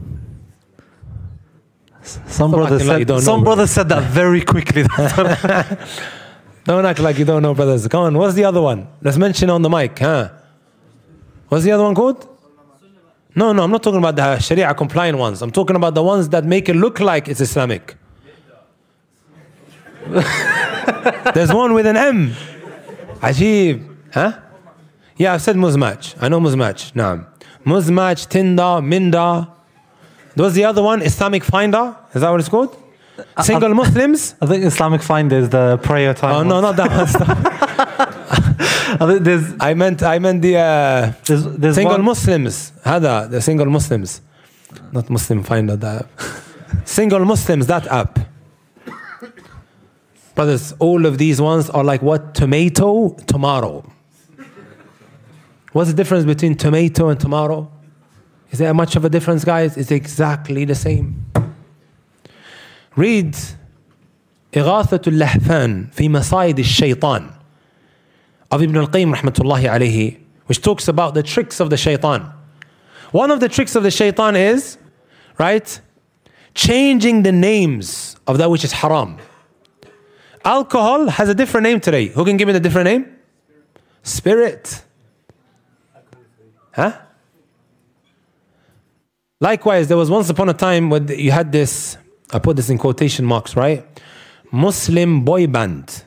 Some brother said that very quickly. Don't act like you don't know, brothers. Come on, what's the other one? Let's mention on the mic, huh? What's the other one called? No, I'm not talking about the Sharia compliant ones. I'm talking about the ones that make it look like it's Islamic. There's one with an M. Ajib. Huh? Yeah, I've said Muzmatch. I know Muzmatch. Naam. Muzmatch, Tinder, Minda. What's the other one? Islamic Finder? Is that what it's called? Single Muslims? I think Islamic Finder is the prayer time. Oh, no, not that one. I meant the there's single one. Muslims. Hada, the single Muslims. Not Muslim Finder, the app. Single Muslims, that app. Brothers, all of these ones are like what? Tomato. What's the difference between tomato and tomato? Is there much of a difference, guys? It's exactly the same. Read إغاثة اللهفان في مصائد الشيطان of Ibn al-Qayyim rahmatullahi alayhi, which talks about the tricks of the shaitan. One of the tricks of the shaitan is, right, changing the names of that which is haram. Alcohol has a different name today. Who can give me the different name? Spirit. Huh? Likewise, there was once upon a time when you had this, I put this in quotation marks, right? Muslim boy band.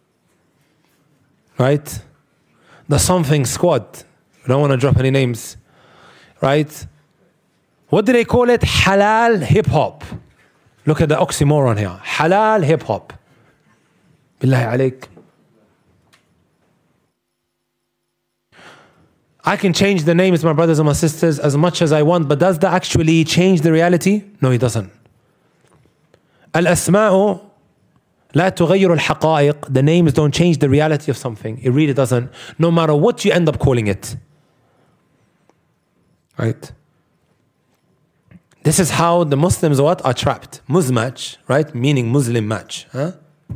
Right? The something squad. We don't want to drop any names. Right? What do they call it? Halal hip hop. Look at the oxymoron here. Halal hip hop. Billahi alayk. I can change the names, my brothers and my sisters, as much as I want, but does that actually change the reality? No, it doesn't. Al-asma'u la tughayyiru al-haqa'iq. The names don't change the reality of something. It really doesn't. No matter what you end up calling it. Right? This is how the Muslims are trapped. Muzmatch, right? Meaning Muslim match. Huh?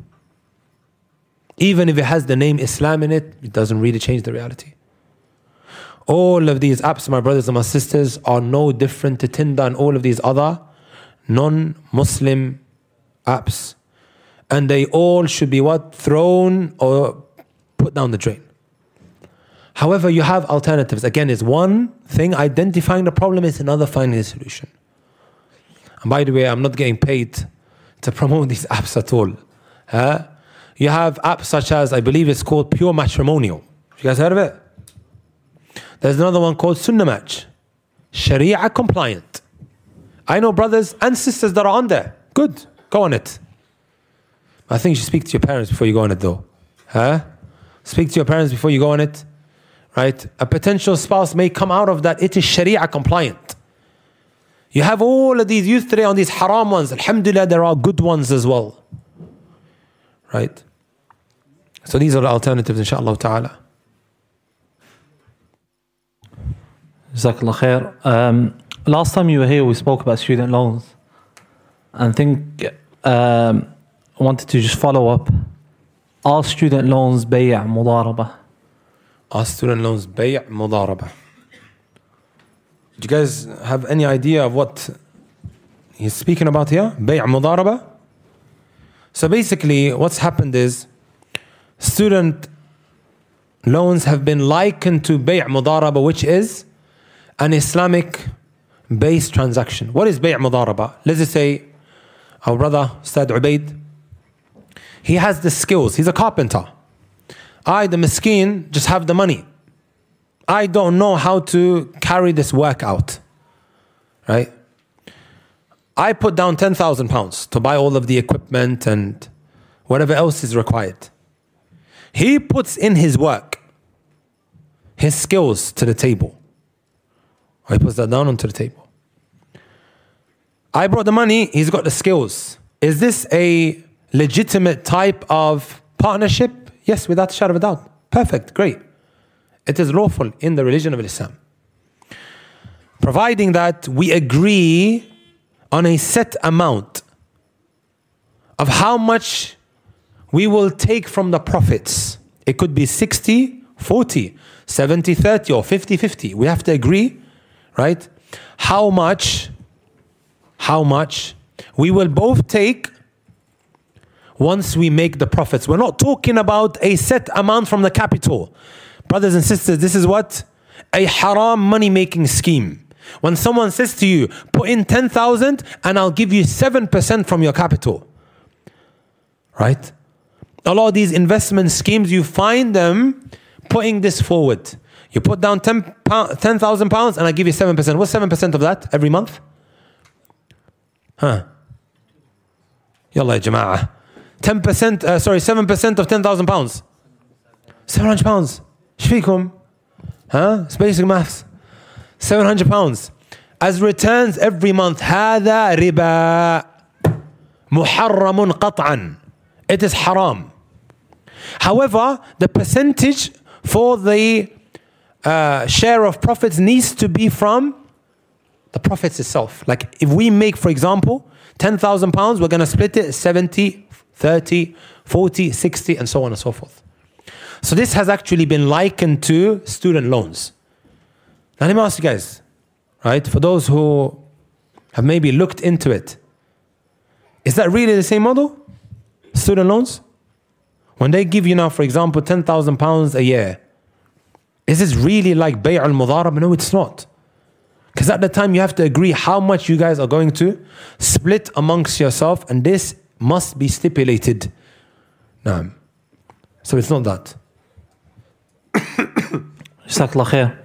Even if it has the name Islam in it, it doesn't really change the reality. All of these apps, my brothers and my sisters, are no different to Tinder and all of these other non-Muslim apps. And they all should be what? Thrown or put down the drain. However, you have alternatives. Again, it's one thing, identifying the problem, is another finding a solution. And by the way, I'm not getting paid to promote these apps at all. You have apps such as, I believe it's called Pure Matrimonial. You guys heard of it? There's another one called Sunnah Match. Sharia compliant. I know brothers and sisters that are on there. Good. Go on it. I think you should speak to your parents before you go on it though. Speak to your parents before you go on it. Right? A potential spouse may come out of that. It is Sharia compliant. You have all of these youth today on these haram ones. Alhamdulillah, there are good ones as well. Right? So these are the alternatives, inshaAllah ta'ala. Jazakallah khair. Last time you were here, we spoke about student loans. And I think I wanted to just follow up. Are student loans bay' mudaraba? Are student loans bay' mudaraba? Do you guys have any idea of what he's speaking about here? Bay' mudaraba? So basically, what's happened is student loans have been likened to bay' mudaraba, which is an Islamic-based transaction. What is bay' mudaraba? Let's just say our brother, Ustad Ubaid, he has the skills. He's a carpenter. I, the miskeen, just have the money. I don't know how to carry this work out. Right? I put down £10,000 to buy all of the equipment and whatever else is required. He puts in his work, his skills to the table. Or he puts that down onto the table. I brought the money, he's got the skills. Is this a legitimate type of partnership? Yes, without a shadow of a doubt. Perfect, great. It is lawful in the religion of Islam. Providing that we agree on a set amount of how much we will take from the profits. It could be 60-40, 70-30 or 50-50. We have to agree, right? How much we will both take once we make the profits. We're not talking about a set amount from the capital. Brothers and sisters, this is what? A haram money-making scheme. When someone says to you, put in 10,000 and I'll give you 7% from your capital. Right? A lot of these investment schemes, you find them putting this forward. You put down £10,000 and I give you 7%. What's 7% of that every month? Yalla ya jama'ah. 7% of £10,000. £700. Shfikum. It's basic maths. £700 as returns every month. هذا ربا محرم قطعا. It is haram. However, the percentage for the share of profits needs to be from the profits itself. Like if we make, for example, £10,000, we're going to split it 70, 30, 40, 60, and so on and so forth. So this has actually been likened to student loans. Now let me ask you guys, right? For those who have maybe looked into it, is that really the same model? Student loans? When they give you now, for example, £10,000 a year, Is this really like bay' al-mudaraba? No, it's not. Because at the time you have to agree how much you guys are going to split amongst yourself, and this must be stipulated. No. So it's not that. Jazakallah khair.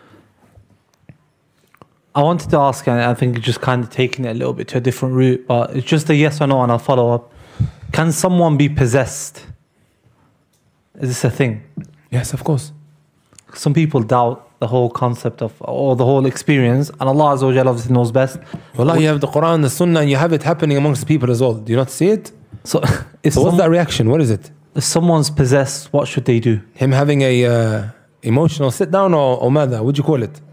I wanted to ask, and I think just kind of taking it a little bit to a different route, but it's just a yes or no, and I'll follow up. Can someone be possessed? Is this a thing? Yes, of course. Some people doubt the whole concept of, or the whole experience, and Allah Azza wa Jalla obviously knows best. Wallah, you have the Quran, the Sunnah, and you have it happening amongst people as well. Do you not see it? So, So what's that reaction? What is it? if someone's possessed, what should they do? Him having a emotional sit down or ماذا? Would you call it?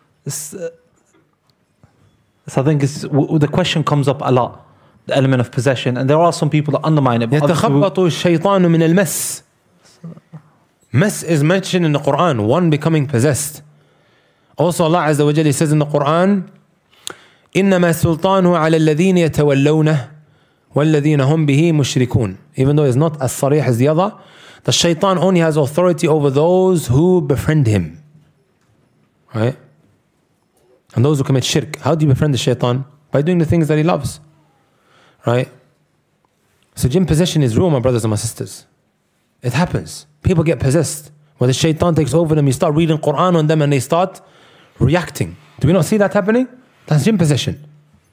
So I think the question comes up a lot, the element of possession, and there are some people that undermine it. But obviously يتخبط الشيطان من المس. Mess is mentioned in the Quran, one becoming possessed. Also Allah Azza wa Jalla says in the Quran, إنما سلطانه على الذين يتولونه والذين هم به مشركون. Even though it's not as sarih as the other, the shaitan only has authority over those who befriend him. Right? And those who commit shirk. How do you befriend the shaitan? By doing the things that he loves. Right? So jinn possession is real, my brothers and my sisters. It happens. People get possessed. When the shaitan takes over them, you start reading Quran on them and they start reacting. Do we not see that happening? That's jinn possession.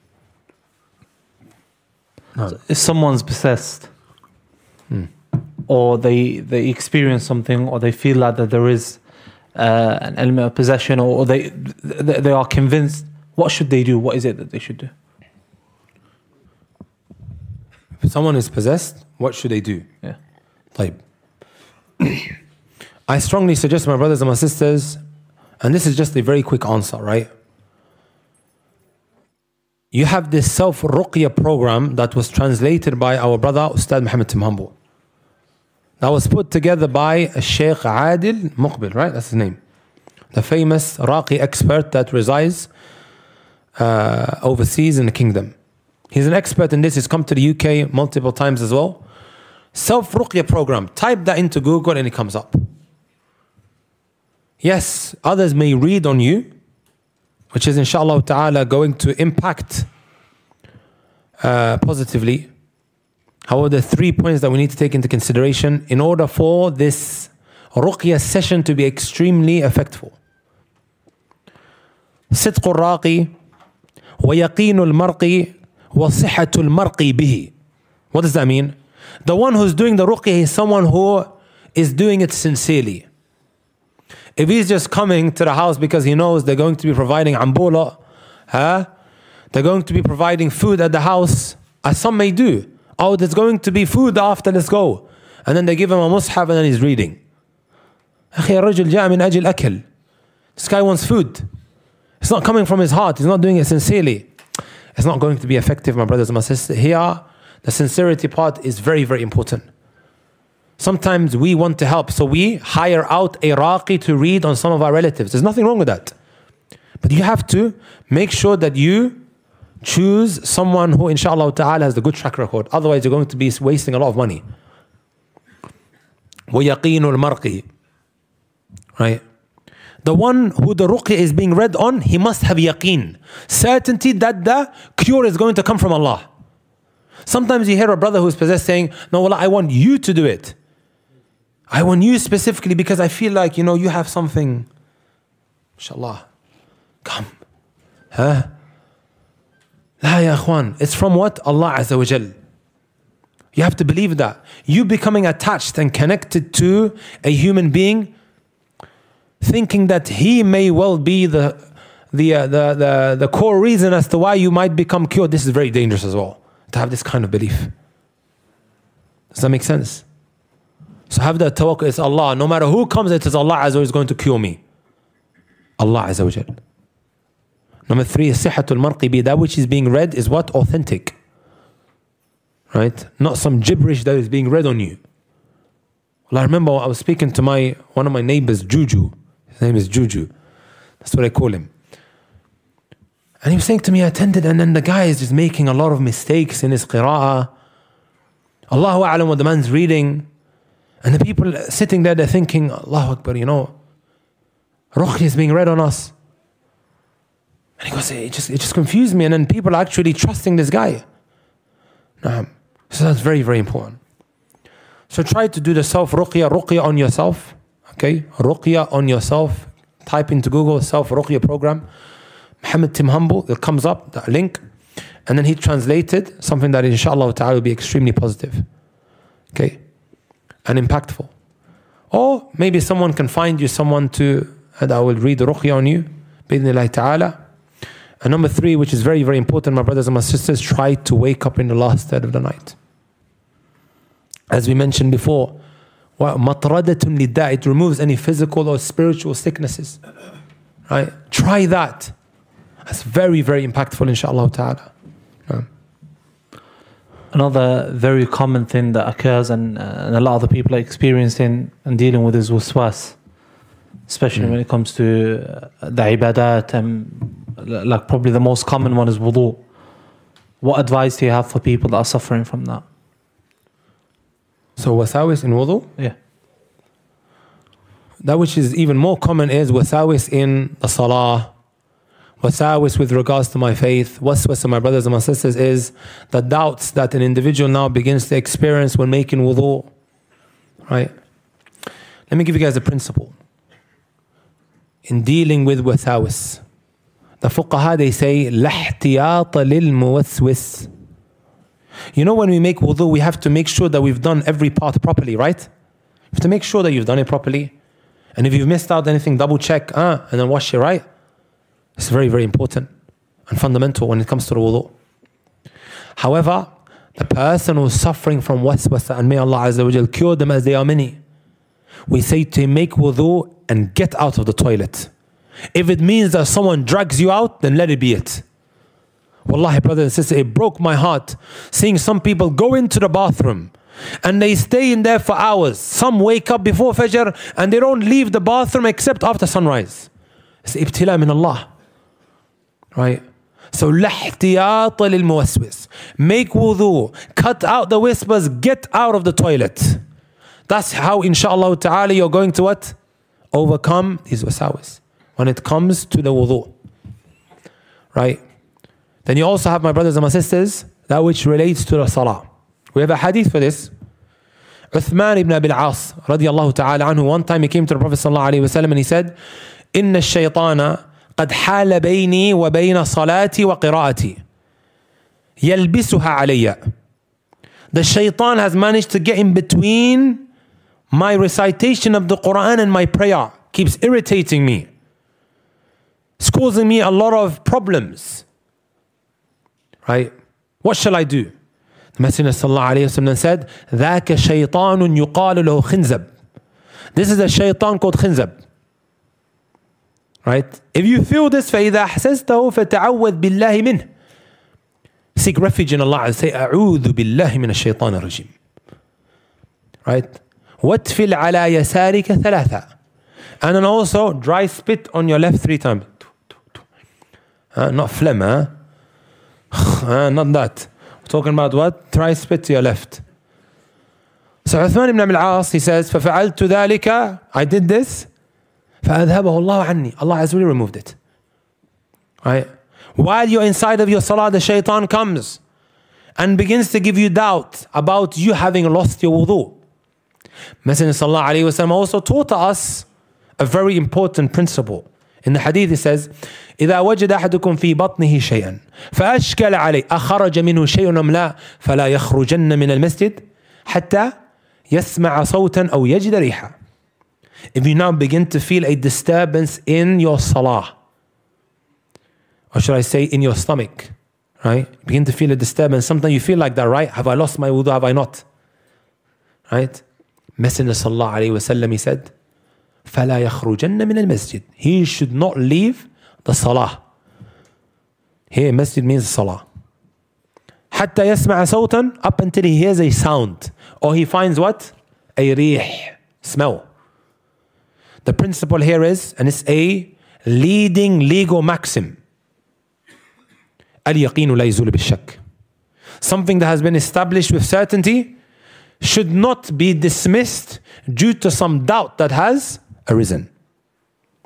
No. if someone's possessed, or they experience something, or they feel like that there is an element of possession, or they are convinced, what should they do? What is it that they should do? If someone is possessed, what should they do? Yeah. طيب. I strongly suggest, my brothers and my sisters, and this is just a very quick answer, right? You have this self-ruqya program that was translated by our brother Ustad Muhammad Timhambo. That was put together by Sheikh Adil Muqbil, right? That's his name. The famous Raqi expert that resides overseas in the kingdom. He's an expert in this. He's come to the UK multiple times as well. Self-ruqya program. Type that into Google and it comes up. Yes, others may read on you, which is inshallah ta'ala going to impact positively. However, the 3 points that we need to take into consideration in order for this ruqya session to be extremely effective. صدق الراقي ويقين المرقي وصحة المرقي به. What does that mean? The one who's doing the ruqya is someone who is doing it sincerely. If he's just coming to the house because he knows they're going to be providing ambula, they're going to be providing food at the house, as some may do. Oh, there's going to be food after, let's go. And then they give him a mushaf and then he's reading. أخي الرجل جاء من أجل أكل. This guy wants food. It's not coming from his heart. He's not doing it sincerely. It's not going to be effective, my brothers and my sisters. Here, the sincerity part is very, very important. Sometimes we want to help, so we hire out a raqi to read on some of our relatives. There's nothing wrong with that. But you have to make sure that you choose someone who, inshallah ta'ala, has the good track record. Otherwise, you're going to be wasting a lot of money. وَيَقِينُ الْمَرْقِ. Right? The one who the ruqya is being read on, he must have yaqeen. Certainty that the cure is going to come from Allah. Sometimes you hear a brother who's possessed saying, no, well, I want you to do it. I want you specifically because I feel like, you have something. Inshallah. Come. Huh? La ya akhwan. It's from what? Allah Azza wa Jal. You have to believe that. You becoming attached and connected to a human being, thinking that he may well be the core reason as to why you might become cured. This is very dangerous as well, to have this kind of belief. Does that make sense? So have that tawakkul. It's Allah. No matter who comes, it is Allah Azza wa Jal is going to cure me. Allah Azza wa Jal. Number 3 is sihatul marqi bi. That which is being read is what? Authentic. Right? Not some gibberish that is being read on you. Well, I remember I was speaking to one of my neighbors, Juju. His name is Juju. That's what I call him. And he was saying to me, I attended, and then the guy is just making a lot of mistakes in his qira'ah. Allahu a'lam what the man's reading. And the people sitting there, they're thinking, Allahu Akbar, Ruqya is being read on us. And he goes, it just confused me. And then people are actually trusting this guy. So that's very, very important. So try to do the ruqya on yourself. Okay, ruqya on yourself. Type into Google self-ruqya program. Muhammad Tim Humble, it comes up, that link. And then he translated something that inshallah ta'ala will be extremely positive. Okay, and impactful. Or maybe someone can find you someone that will read the ruqya on you. Bidnillahi ta'ala. And number 3, which is very, very important, my brothers and my sisters, try to wake up in the last third of the night. As we mentioned before, matradatun lidda, it removes any physical or spiritual sicknesses. Right? Try that. That's very, very impactful, inshallah ta'ala. Another very common thing that occurs and a lot of the people are experiencing and dealing with is waswas, especially when it comes to the ibadat, and like probably the most common one is wudu. What advice do you have for people that are suffering from that? So wasawis in wudu? Yeah. That which is even more common is wasawis in the salah. Wasawis with regards to my faith. Waswasa, my brothers and my sisters, is the doubts that an individual now begins to experience when making wudu. Right? Let me give you guys a principle. In dealing with wasawis, the fuqaha, they say, لا احتياط للموسوس. You know, when we make wudu, we have to make sure that we've done every part properly, right? You have to make sure that you've done it properly. And if you've missed out anything, double check, and then wash it, right? It's very, very important and fundamental when it comes to the wudu. However, the person who's suffering from waswasa, and may Allah Azza wa Jal cure them as they are many, we say to him, make wudu and get out of the toilet. If it means that someone drags you out, then let it be it. Wallahi, brothers and sisters, it broke my heart seeing some people go into the bathroom and they stay in there for hours. Some wake up before Fajr and they don't leave the bathroom except after sunrise. It's ibtila min Allah. Right? So, la ihtiyata lil muwaswis. Make wudu, cut out the whispers, get out of the toilet. That's how, inshallah ta'ala, you're going to what? Overcome these wasawis when it comes to the wudu. Right? Then you also have, my brothers and my sisters, that which relates to the salah. We have a hadith for this. Uthman ibn Abi al-As, radiyallahu ta'ala anhu, one time he came to the Prophet sallallahu alayhi wa sallam and he said, إِنَّ الشَّيْطَانَ قَدْ حَالَ بَيْنِي وَبَيْنَ صَلَاتِي وَقِرَاءَتِي يَلْبِسُهَا عَلَيَّ. The shaitan has managed to get in between my recitation of the Quran and my prayer. Keeps irritating me. It's causing me a lot of problems. Right? What shall I do? The Messenger sallallahu alayhi wa sallam said, ذَاكَ شَيْطَانٌ يُقَالُ لَهُ خِنْزَبٌ. This is a shaitan called Khinzab. Right? If you feel this, فَإِذَا أَحْسَسْتَهُ فَتَعَوَّذْ بِاللَّهِ مِنْهِ. Seek refuge in Allah and say, أَعُوذُ بِاللَّهِ مِنَ الشَّيْطَانِ الرَّجِيمِ. Right? وَاتْفِلْ عَلَى يَسَارِكَ ثَلَاثًا. And then also, dry spit on your left 3 times. Not phlegm, not that. We're talking about what? Try spit to your left. So Uthman ibn al-As, he says, فَفَعَلْتُ ذَلِكَ, I did this, فَأَذْهَبَهُ اللَّهُ عَنِّي. Allah Azza wa Jalla removed it. Right? While you're inside of your salah, the shaitan comes and begins to give you doubt about you having lost your wudu. Messenger sallallahu alayhi wa sallam also taught us a very important principle. In the hadith it says, إذا وجد أحدكم في بطنه شيئا فأشكل عليه أخرج منه شيء أم لا فلا يخرجن من المسجد حتى يسمع صوتا أو يجد ريحا. If you now begin to feel a disturbance in your salah, or should I say in your stomach, right? Begin to feel a disturbance. Sometimes you feel like that, right? Have I lost my wudu? Have I not? Right? Messenger sallallahu alayhi wa sallam, he said, فَلَا يَخْرُجَنَّ مِنَ الْمَسْجِدِ. He should not leave the salah. Here, masjid means salah. حَتَّى يَسْمَعَ صَوْتًا, up until he hears a sound. Or he finds what? A rih, smell. The principle here is, and it's a leading legal maxim, الْيَقِينُ لَا يَزُولُ بِالشَّكِّ. Something that has been established with certainty should not be dismissed due to some doubt that has arisen.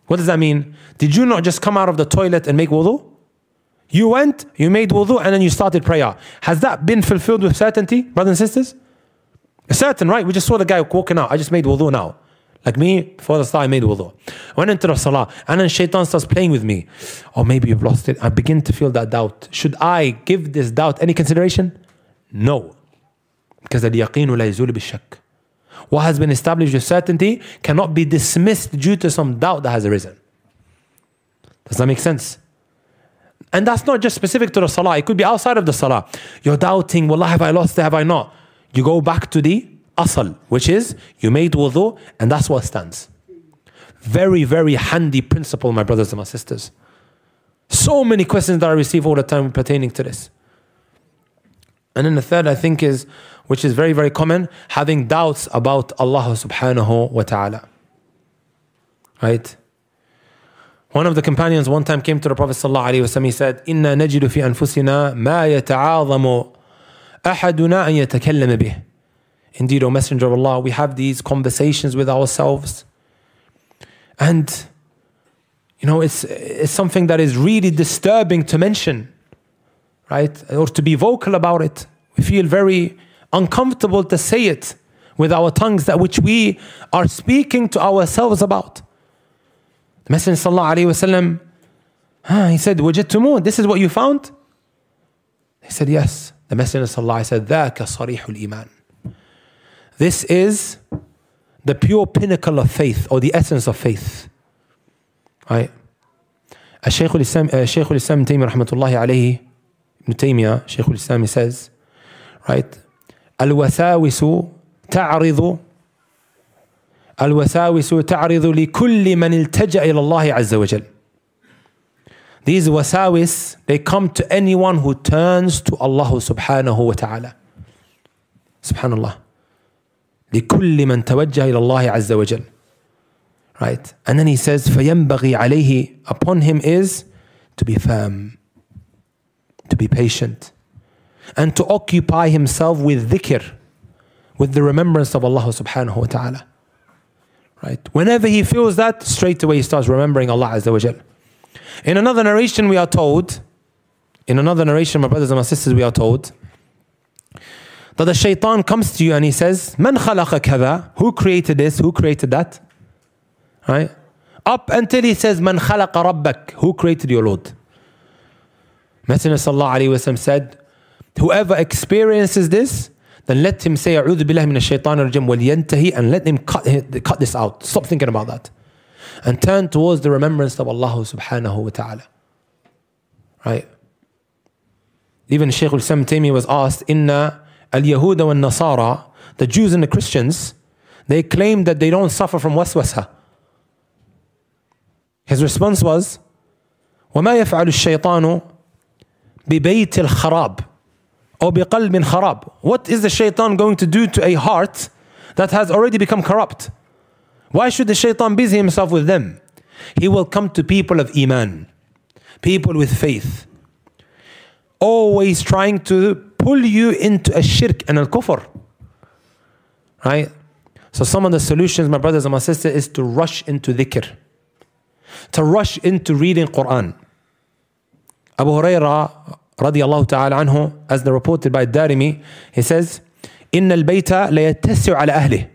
What does that mean? Did you not just come out of the toilet and make wudu? You went, you made wudu, and then you started prayer. Has that been fulfilled with certainty, brothers and sisters? Certain, right? We just saw the guy walking out. I just made wudu now. Like me, before the start, I made wudu. I went into the salah, and then shaitan starts playing with me. Or maybe you've lost it. I begin to feel that doubt. Should I give this doubt any consideration? No. Because al-yaqeen la yazulu bil-shakk. What has been established with certainty cannot be dismissed due to some doubt that has arisen. Does that make sense? And that's not just specific to the salah. It could be outside of the salah. You're doubting, wallah, have I lost it, have I not? You go back to the asal, which is you made wudu, and that's what stands. Very, very handy principle, my brothers and my sisters. So many questions that I receive all the time pertaining to this. And then the third, I think, is, which is very, very common, having doubts about Allah subhanahu wa ta'ala. Right? One of the companions one time came to the Prophet sallallahu alaihi wasallam. He said, "Inna najidu fi anfusina ma yata'adhamu ahaduna an yatakallama bih." Indeed, O Messenger of Allah, we have these conversations with ourselves, and it's something that is really disturbing to mention, right? Or to be vocal about it. We feel very uncomfortable to say it with our tongues, that which we are speaking to ourselves about. The Messenger sallallahu alaihi wasallam, he said, "Wajadtumu, this is what you found?" He said, "Yes." The Messenger sallallahu alaihi wasallam said, "Dhaka sarihul iman." This is the pure pinnacle of faith, or the essence of faith. Right? Shaykh al-Islam Ibn Taymiyyah rahmatullahi alayhi, Ibn Taymiyyah, Shaykh al-Islam, he says, right? Al-wasawisu ta'ridu likulli man iltaja ila Allah azza wa jal. These wasawis, they come to anyone who turns to Allah subhanahu wa ta'ala. Subhanallah. لكل من توجه إلى الله عز وجل. Right? And then he says, فَيَنْبَغِي عَلَيْهِ, upon him is to be firm, to be patient, and to occupy himself with dhikr, with the remembrance of Allah subhanahu wa ta'ala. Right? Whenever he feels that, straight away he starts remembering Allah azza wa jal. In another narration we are told, my brothers and my sisters, we are told that the shaitan comes to you and he says, "Man khalaqa kadha?" Who created this? Who created that? Right? Up until he says, "Man khalaqa rabbak?" Who created your Lord? Messenger sallallahu alaihi wasallam said, whoever experiences this, then let him say, "A'udhu billahi minash shaitanir rajim," wal-yantahi, and let him cut this out. Stop thinking about that. And turn towards the remembrance of Allah subhanahu wa ta'ala. Right? Even Shaykh al-Islam Taymiyyah was asked, "Inna al-Yahuda wal-Nasara," the Jews and the Christians, they claim that they don't suffer from waswasa. His response was, وَمَا يَفْعَلُ الشَّيْطَانُ بِبَيْتِ الْخَرَابِ أو بِقَلْبٍ خَرَابٍ. What is the shaitan going to do to a heart that has already become corrupt? Why should the shaitan busy himself with them? He will come to people of iman, people with faith, always trying to pull you into a shirk and al-kufr. Right? So some of the solutions, my brothers and my sisters, is to rush into dhikr, to rush into reading Quran. Abu Hurairah radiyallahu ta'ala anhu, as reported by Darimi, he says, "Inna al-bayta la yattasi'u ala ahlihi."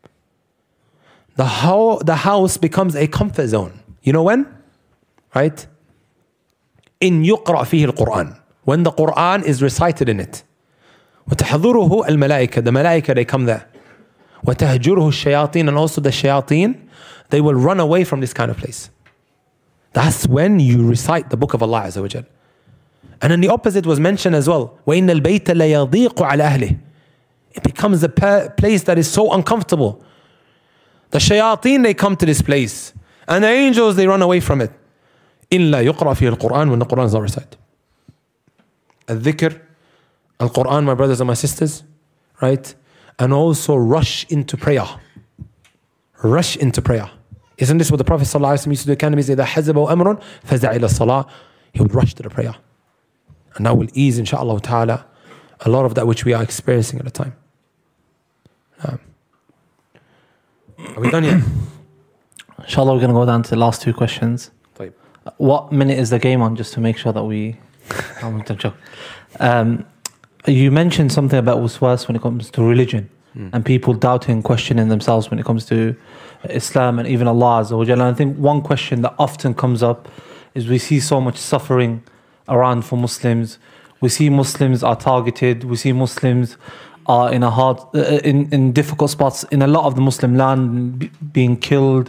The house becomes a comfort zone. You know when? Right? In yuqra fihi al-Quran. When the Quran is recited in it. وَتَحْضُرُهُ الْمَلَائِكَةِ. The malaika, they come there. وَتَهْجُرُهُ الشَّيَاطِينَ. And also the shayateen, they will run away from this kind of place. That's when you recite the book of Allah Azza wa Jal. And then the opposite was mentioned as well. وَإِنَّ الْبَيْتَ لَيَضِيقُ عَلَى أَهْلِهِ. It becomes a place that is so uncomfortable. The shayateen, they come to this place. And the angels, they run away from it. إِلَّا يُقْرَأ فِيهِ الْقُرْآنِ. When the Quran is not recited. Al-dhikr, Al-Quran, my brothers and my sisters. Right? And also rush into prayer. Rush into prayer. Isn't this what the Prophet ﷺ used to do? كان إذا حزبه أمر فزع إلى الصلاة. He would rush to the prayer. And that will ease, inshaAllah ta'ala, a lot of that which we are experiencing at the time. Are we done yet? Inshallah, we're going to go down to the last two questions. طيب. What minute is the game on, just to make sure that we... I'm going to joke. You mentioned something about waswas when it comes to religion and people doubting, questioning themselves when it comes to Islam and even Allah Azza wa Jalla. And I think one question that often comes up is we see so much suffering around for Muslims. We see Muslims are targeted. We see Muslims are in a hard, in difficult spots in a lot of the Muslim land, being killed,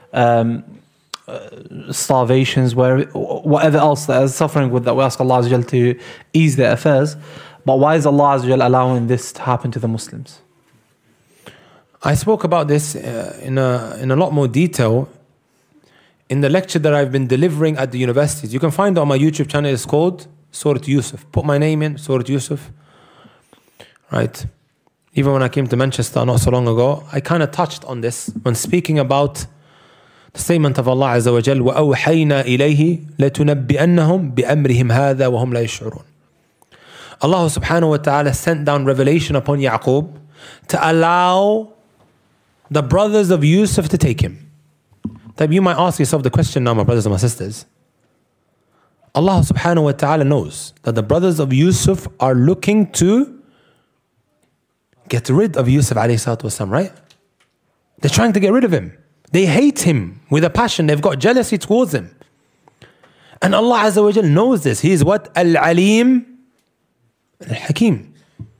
starvations, whatever else that is suffering with, that we ask Allah Azza wa Jalla to ease their affairs. But why is Allah Azza wa Jalla allowing this to happen to the Muslims? I spoke about this in a lot more detail in the lecture that I've been delivering at the universities. You can find it on my YouTube channel. It's called Surah Yusuf. Put my name in, Surah Yusuf. Right. Even when I came to Manchester not so long ago, I kind of touched on this when speaking about the statement of Allah Azza wa Jal, وَأَوْحَيْنَا إِلَيْهِ لَتُنَبِّئَنَّهُمْ بِأَمْرِهِمْ هَذَا وَهُمْ لَا يَشْعُرُونَ. Allah subhanahu wa ta'ala sent down revelation upon Yaqub to allow the brothers of Yusuf to take him. That you might ask yourself the question now, my brothers and my sisters. Allah subhanahu wa ta'ala knows that the brothers of Yusuf are looking to get rid of Yusuf alayhi salatu wasalam, right? They're trying to get rid of him. They hate him with a passion. They've got jealousy towards him. And Allah Azza wa Jal knows this. He is what? Al-Alim, Al-Hakim.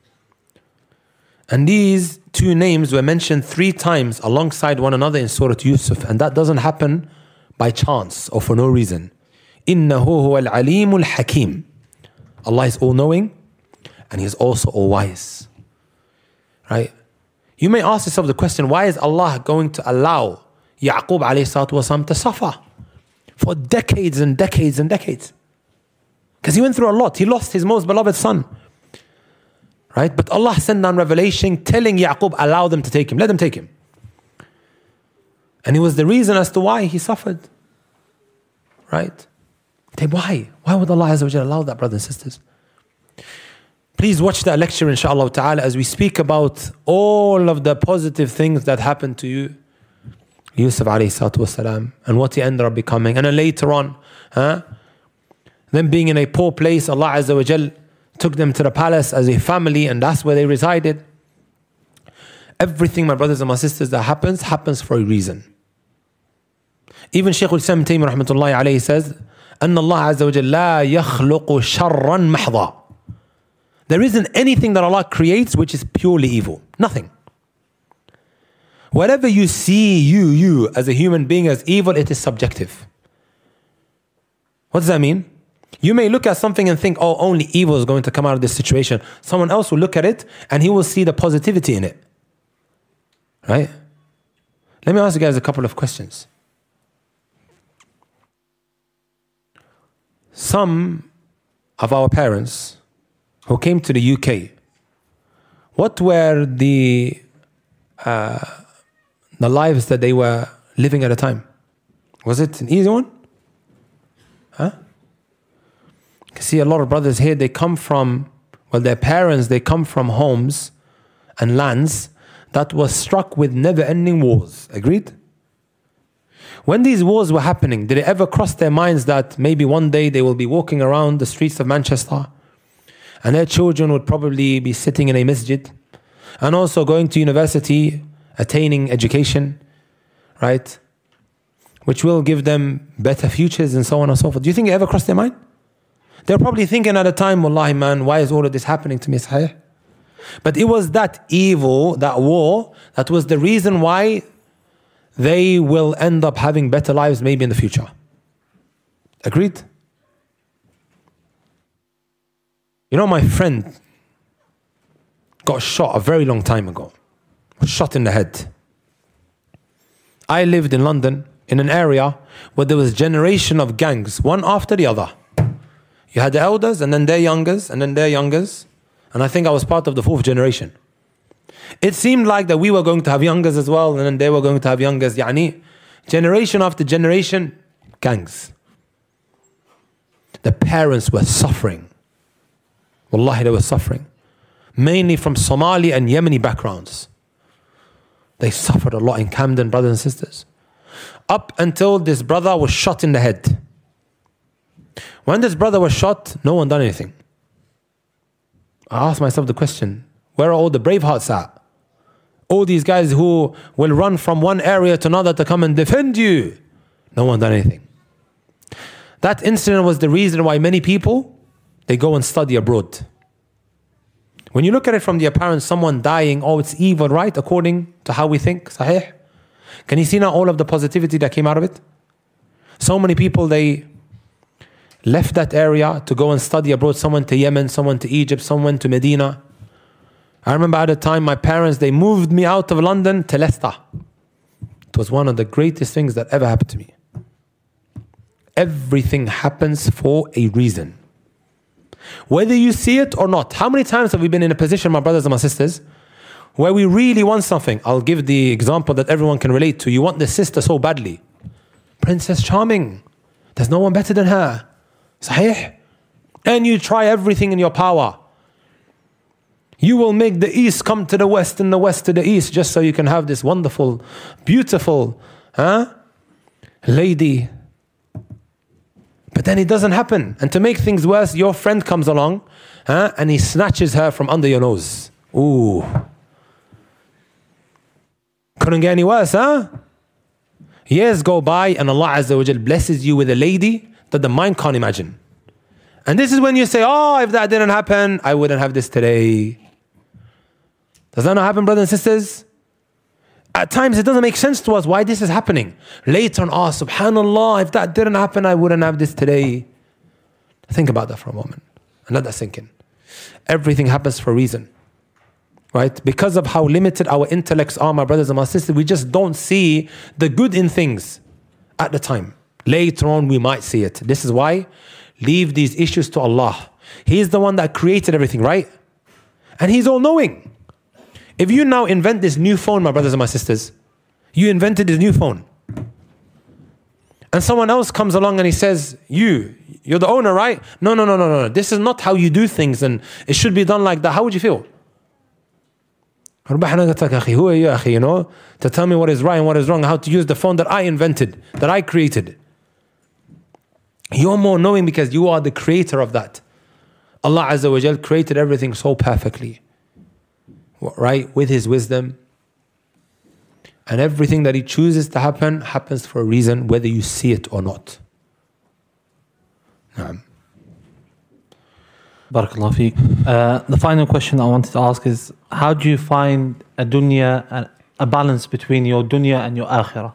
And these two names were mentioned 3 times alongside one another in Surah Yusuf. And that doesn't happen by chance or for no reason. إِنَّهُ هُوَ الْعَلِيمُ الْحَكِيمُ. Allah is all-knowing and He is also all-wise. Right? You may ask yourself the question, why is Allah going to allow Yaqub alayhi salatu wasalam to suffer for decades and decades and decades? Because he went through a lot. He lost his most beloved son. Right? But Allah sent down revelation telling Yaqub, allow them to take him. Let them take him. And it was the reason as to why he suffered. Right? Why? Why would Allah Azza wa Jalla allow that, brothers and sisters? Please watch that lecture, inshaAllah ta'ala, as we speak about all of the positive things that happened to you, Yusuf alayhi salatu wasalam, and what he ended up becoming. And then later on, them being in a poor place, Allah Azza wa Jal took them to the palace as a family, and that's where they resided. Everything, my brothers and my sisters, that happens for a reason. Even Shaykh al-Islam Taymi rahmatullahi alayhi says, أن الله عز وجل لا يخلق شرا محضا. There isn't anything that Allah creates which is purely evil. Nothing. Whatever you see, you as a human being as evil, it is subjective. What does that mean? You may look at something and think, oh, only evil is going to come out of this situation. Someone else will look at it and he will see the positivity in it. Right? Let me ask you guys a couple of questions. Some of our parents who came to the UK, what were the lives that they were living at the time? Was it an easy one? You can see a lot of brothers here, they come from, their parents, they come from homes and lands that was struck with never-ending wars. Agreed? When these wars were happening, did it ever cross their minds that maybe one day they will be walking around the streets of Manchester and their children would probably be sitting in a masjid and also going to university, attaining education, right? Which will give them better futures and so on and so forth. Do you think it ever crossed their mind? They're probably thinking at the time, wallahi man, why is all of this happening to me? Sahih? But it was that evil, that war, that was the reason why they will end up having better lives maybe in the future. Agreed? You know, my friend got shot a very long time ago. Was shot in the head. I lived in London in an area where there was a generation of gangs, one after the other. You had the elders and then their youngers and then their youngers. And I think I was part of the 4th generation. It seemed like that we were going to have youngers as well, and then they were going to have youngers. Yani, generation after generation, gangs. The parents were suffering. Wallahi, they were suffering. Mainly from Somali and Yemeni backgrounds. They suffered a lot in Camden, brothers and sisters. up until this brother was shot in the head. When this brother was shot, no one done anything. I asked myself the question, where are all the brave hearts at? All these guys who will run from one area to another to come and defend you. No one done anything. That incident was the reason why many people, they go and study abroad. When you look at it from the apparent, someone dying, oh, it's evil, right? According to how we think, sahih? Can you see now all of the positivity that came out of it? So many people, they left that area to go and study abroad. Someone to Yemen, someone to Egypt, someone to Medina. I remember at the time, my parents, they moved me out of London to Leicester. It was one of the greatest things that ever happened to me. Everything happens for a reason. Whether you see it or not. How many times have we been in a position, my brothers and my sisters, where we really want something? I'll give the example that everyone can relate to. You want this sister so badly. Princess Charming. There's no one better than her. Sahih? And you try everything in your power. You will make the east come to the west and the west to the east just so you can have this wonderful, beautiful lady. But then it doesn't happen. And to make things worse, your friend comes along and he snatches her from under your nose. Ooh. Couldn't get any worse, huh? Years go by and Allah Azza wa Jal blesses you with a lady that the mind can't imagine. And this is when you say, oh, if that didn't happen, I wouldn't have this today. Does that not happen, brothers and sisters? At times it doesn't make sense to us why this is happening. Later on, subhanallah, if that didn't happen, I wouldn't have this today. Think about that for a moment and let that sink in. Everything happens for a reason. Right? Because of how limited our intellects are, my brothers and my sisters, we just don't see the good in things at the time. Later on, we might see it. This is why, leave these issues to Allah. He is the one that created everything, right? And He's all-knowing. If you now invent this new phone, my brothers and my sisters, you invented this new phone. And someone else comes along and he says, you're the owner, right? No. This is not how you do things and it should be done like that. How would you feel? Who are you, you know, to tell me what is right and what is wrong, how to use the phone that I invented, that I created. You're more knowing because you are the creator of that. Allah Azza wa Jal created everything so perfectly. Right? With His wisdom. And everything that He chooses to happen, happens for a reason, whether you see it or not. Barakallah feek. The final question I wanted to ask is, how do you find a balance between your dunya and your akhirah?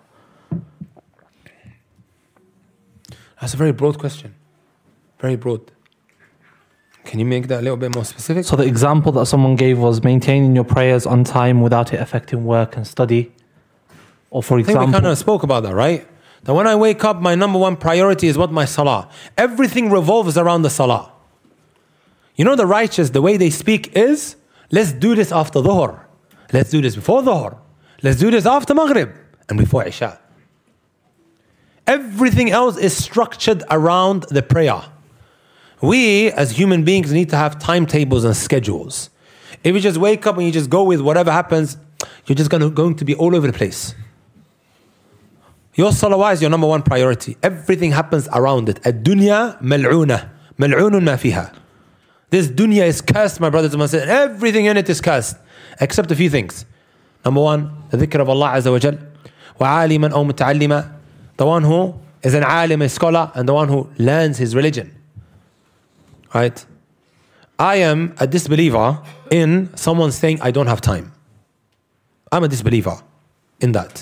That's a very broad question. Very broad. Can you make that a little bit more specific? So the example that someone gave was maintaining your prayers on time without it affecting work and study. Or for example, I think we kind of spoke about that, right? That when I wake up, my number one priority is what? My salah. Everything revolves around the salah. You know, the righteous, the way they speak is, let's do this after dhuhr. Let's do this before dhuhr. Let's do this after maghrib and before isha. Everything else is structured around the prayer. We, as human beings, need to have timetables and schedules. If you just wake up and you just go with whatever happens, you're just going to be all over the place. Your salawat is your number one priority. Everything happens around it. Ad-dunya mal'una. Mal'unun ma fiha. This dunya is cursed, my brothers and my sisters. Everything in it is cursed. Except a few things. Number one, the dhikr of Allah Azza wa Jal. وَعَالِمًا أَوْ مُتَعَلِّمًا. The one who is an alim, a scholar, and the one who learns his religion. Right? I am a disbeliever in someone saying, I don't have time. I'm a disbeliever in that.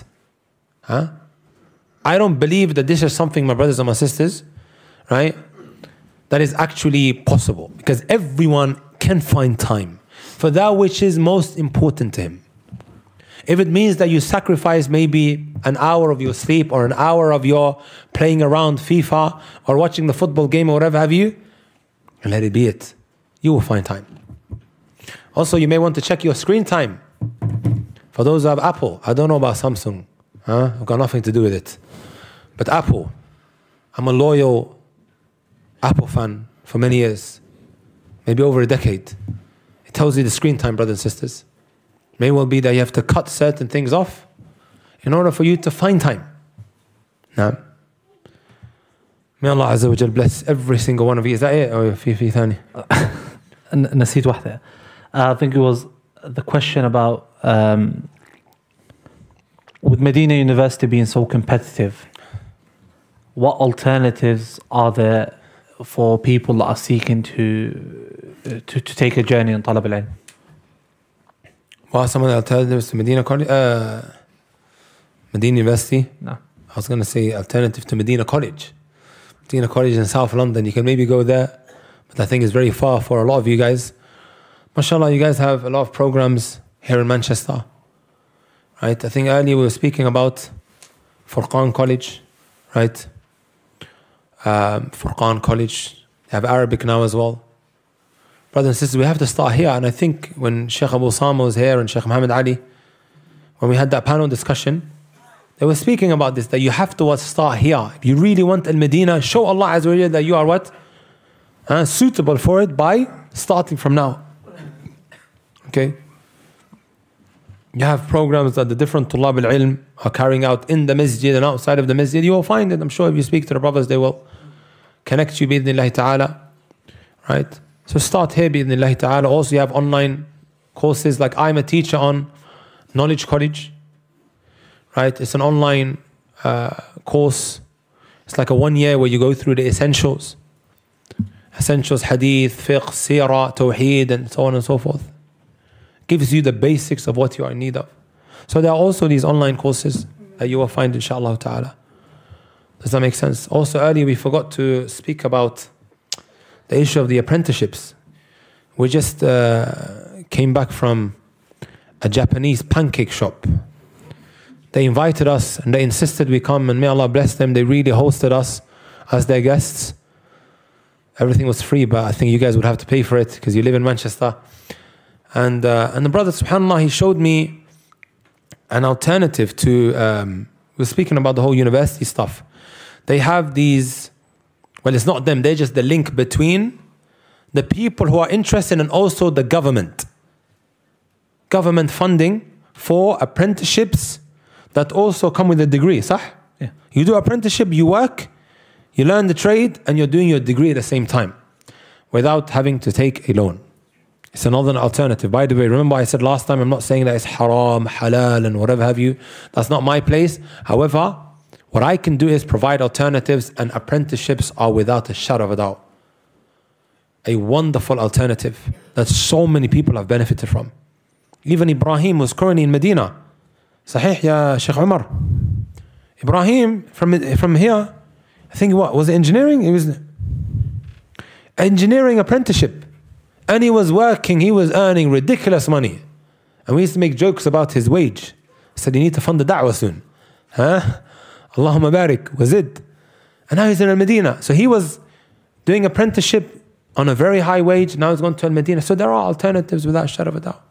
I don't believe that this is something, my brothers and my sisters, right, that is actually possible. Because everyone can find time for that which is most important to him. If it means that you sacrifice maybe an hour of your sleep or an hour of your playing around FIFA or watching the football game or whatever have you, and let it be it. You will find time. Also, you may want to check your screen time. For those who have Apple, I don't know about Samsung. I've got nothing to do with it. But Apple, I'm a loyal Apple fan for many years. Maybe over a decade. It tells you the screen time, brothers and sisters. May well be that you have to cut certain things off in order for you to find time. نعم. May Allah Azza wa Jal bless every single one of you. Is that it? Or في ثاني? نسيت واحدة. I think it was the question about with Medina University being so competitive, what alternatives are there for people that are seeking to take a journey in طلب العلم? What are some of the alternatives to Medina College? Medina University? No. I was going to say alternative to Medina College. Medina College in South London, you can maybe go there, but I think it's very far for a lot of you guys. MashaAllah, you guys have a lot of programs here in Manchester, right? I think earlier we were speaking about Furqan College, right? Furqan College, they have Arabic now as well. Brothers and sisters, we have to start here, and I think when Sheikh Abu Sama was here and Sheikh Muhammad Ali, when we had that panel discussion, they were speaking about this, that you have to start here. If you really want Al-Medina, show Allah Azza wa Jalla that you are what? Suitable for it by starting from now. Okay? You have programs that the different Tulab al-Ilm are carrying out in the masjid and outside of the masjid. You will find it. I'm sure if you speak to the brothers, they will connect you bi-idhnillahi ta'ala. Right? So start here bi-idhnillahi ta'ala. Also you have online courses, like I'm a teacher on Knowledge College. Right? It's an online course. It's like a 1 year where you go through the essentials. Essentials, hadith, fiqh, seerah, tawheed, and so on and so forth. Gives you the basics of what you are in need of. So there are also these online courses that you will find, inshallah ta'ala. Does that make sense? Also earlier we forgot to speak about the issue of the apprenticeships. We just came back from a Japanese pancake shop. They invited us and they insisted we come, and may Allah bless them, they really hosted us as their guests. Everything was free, but I think you guys would have to pay for it because you live in Manchester. And the brother, subhanAllah, he showed me an alternative to, we were speaking about the whole university stuff. They have these, well, it's not them, they're just the link between the people who are interested and also the government. Government funding for apprenticeships that also come with a degree, صح? Yeah. You do apprenticeship, you work, you learn the trade, and you're doing your degree at the same time without having to take a loan. It's another alternative. By the way, remember I said last time, I'm not saying that it's haram, halal, and whatever have you. That's not my place. However, what I can do is provide alternatives, and apprenticeships are without a shadow of a doubt a wonderful alternative that so many people have benefited from. Even Ibrahim was currently in Medina. Sahih, ya Sheikh Umar. Ibrahim from here, I think what was it, engineering? It was engineering apprenticeship, and he was working. He was earning ridiculous money, and we used to make jokes about his wage. I said, "You need to fund the da'wah soon, huh? Allahumma barik." Was it? And now he's in Al-Medina. So he was doing apprenticeship on a very high wage. Now he's going to Al-Medina. So there are alternatives without shadow of a doubt.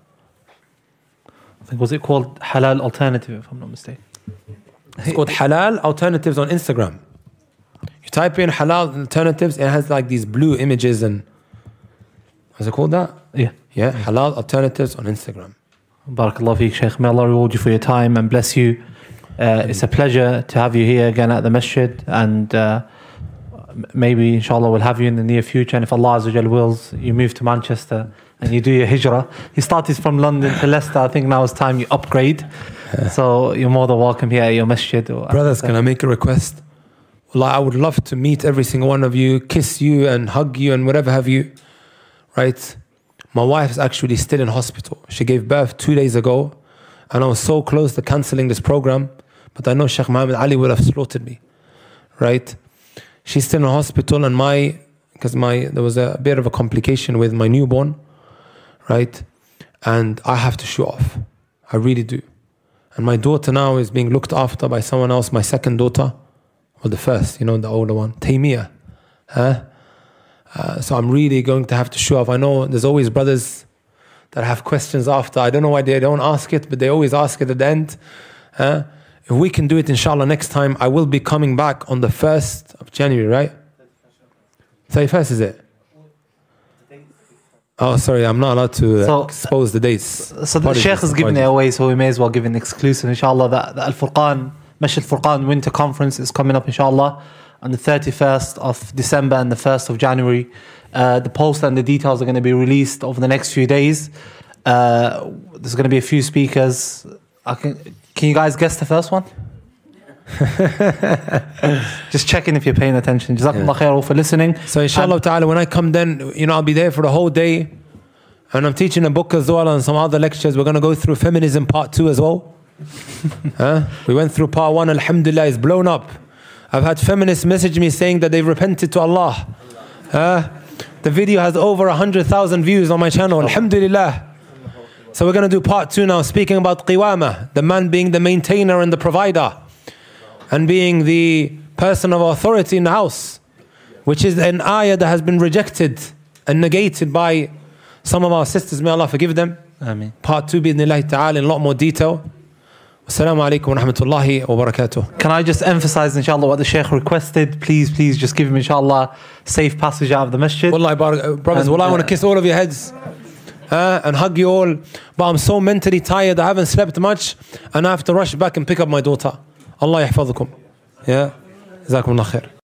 I think, was it called Halal Alternative, if I'm not mistaken? It's called Halal Alternatives on Instagram. You type in Halal Alternatives, it has like these blue images and what's it called that? Yeah. Yeah, Halal Alternatives on Instagram. Barakallah feek, Shaykh. May Allah reward you for your time and bless you. It's a pleasure to have you here again at the masjid, and maybe inshallah we'll have you in the near future, and if Allah Azza wa Jal wills, you move to Manchester and you do your hijrah. You started from London to Leicester. I think now it's time you upgrade. So you're more than welcome here at your masjid. Brothers, can I make a request? Well, I would love to meet every single one of you, kiss you and hug you and whatever have you. Right? My wife's actually still in hospital. She gave birth 2 days ago, and I was so close to cancelling this program, but I know Sheikh Muhammad Ali would have slaughtered me. Right? She's still in hospital, and there was a bit of a complication with my newborn, right? And I have to shoot off. I really do. And my daughter now is being looked after by someone else, my second daughter, or the first, the older one, Taymiyyah. So I'm really going to have to shoot off. I know there's always brothers that have questions after. I don't know why they don't ask it, but they always ask it at the end. If we can do it, inshallah, next time, I will be coming back on the 1st of January, right? 31st is it? Oh, sorry, I'm not allowed to expose the dates. So the Sheikh is giving it away, so we may as well give an exclusive. Inshallah, the Al-Furqan Masjid Furqan Winter Conference is coming up, inshallah, on the 31st of December and the 1st of January. The post and the details are going to be released over the next few days. There's going to be a few speakers. Can you guys guess the first one? Just checking if you're paying attention. Jazakumullah khair for listening. So inshallah ta'ala, when I come then, I'll be there for the whole day. And I'm teaching a book as well and some other lectures. We're going to go through feminism part 2 as well. We went through part 1, alhamdulillah, it's blown up. I've had feminists message me saying that they've repented to Allah. The video has over 100,000 views on my channel, alhamdulillah. So we're going to do part 2 now, speaking about qiwama, the man being the maintainer and the provider, and being the person of authority in the house, which is an ayah that has been rejected and negated by some of our sisters. May Allah forgive them. Ameen. Part 2 bi'idhnillahi ta'ala in a lot more detail. Assalamu alaikum wa rahmatullahi wa barakatuh. Can I just emphasize, inshallah, what the Shaykh requested? Please just give him, inshallah, safe passage out of the masjid. Wallahi, brothers, I want to kiss all of your heads and hug you all. But I'm so mentally tired, I haven't slept much, and I have to rush back and pick up my daughter. Allah yahfadhukum. Yeah. Jazakumullah khair.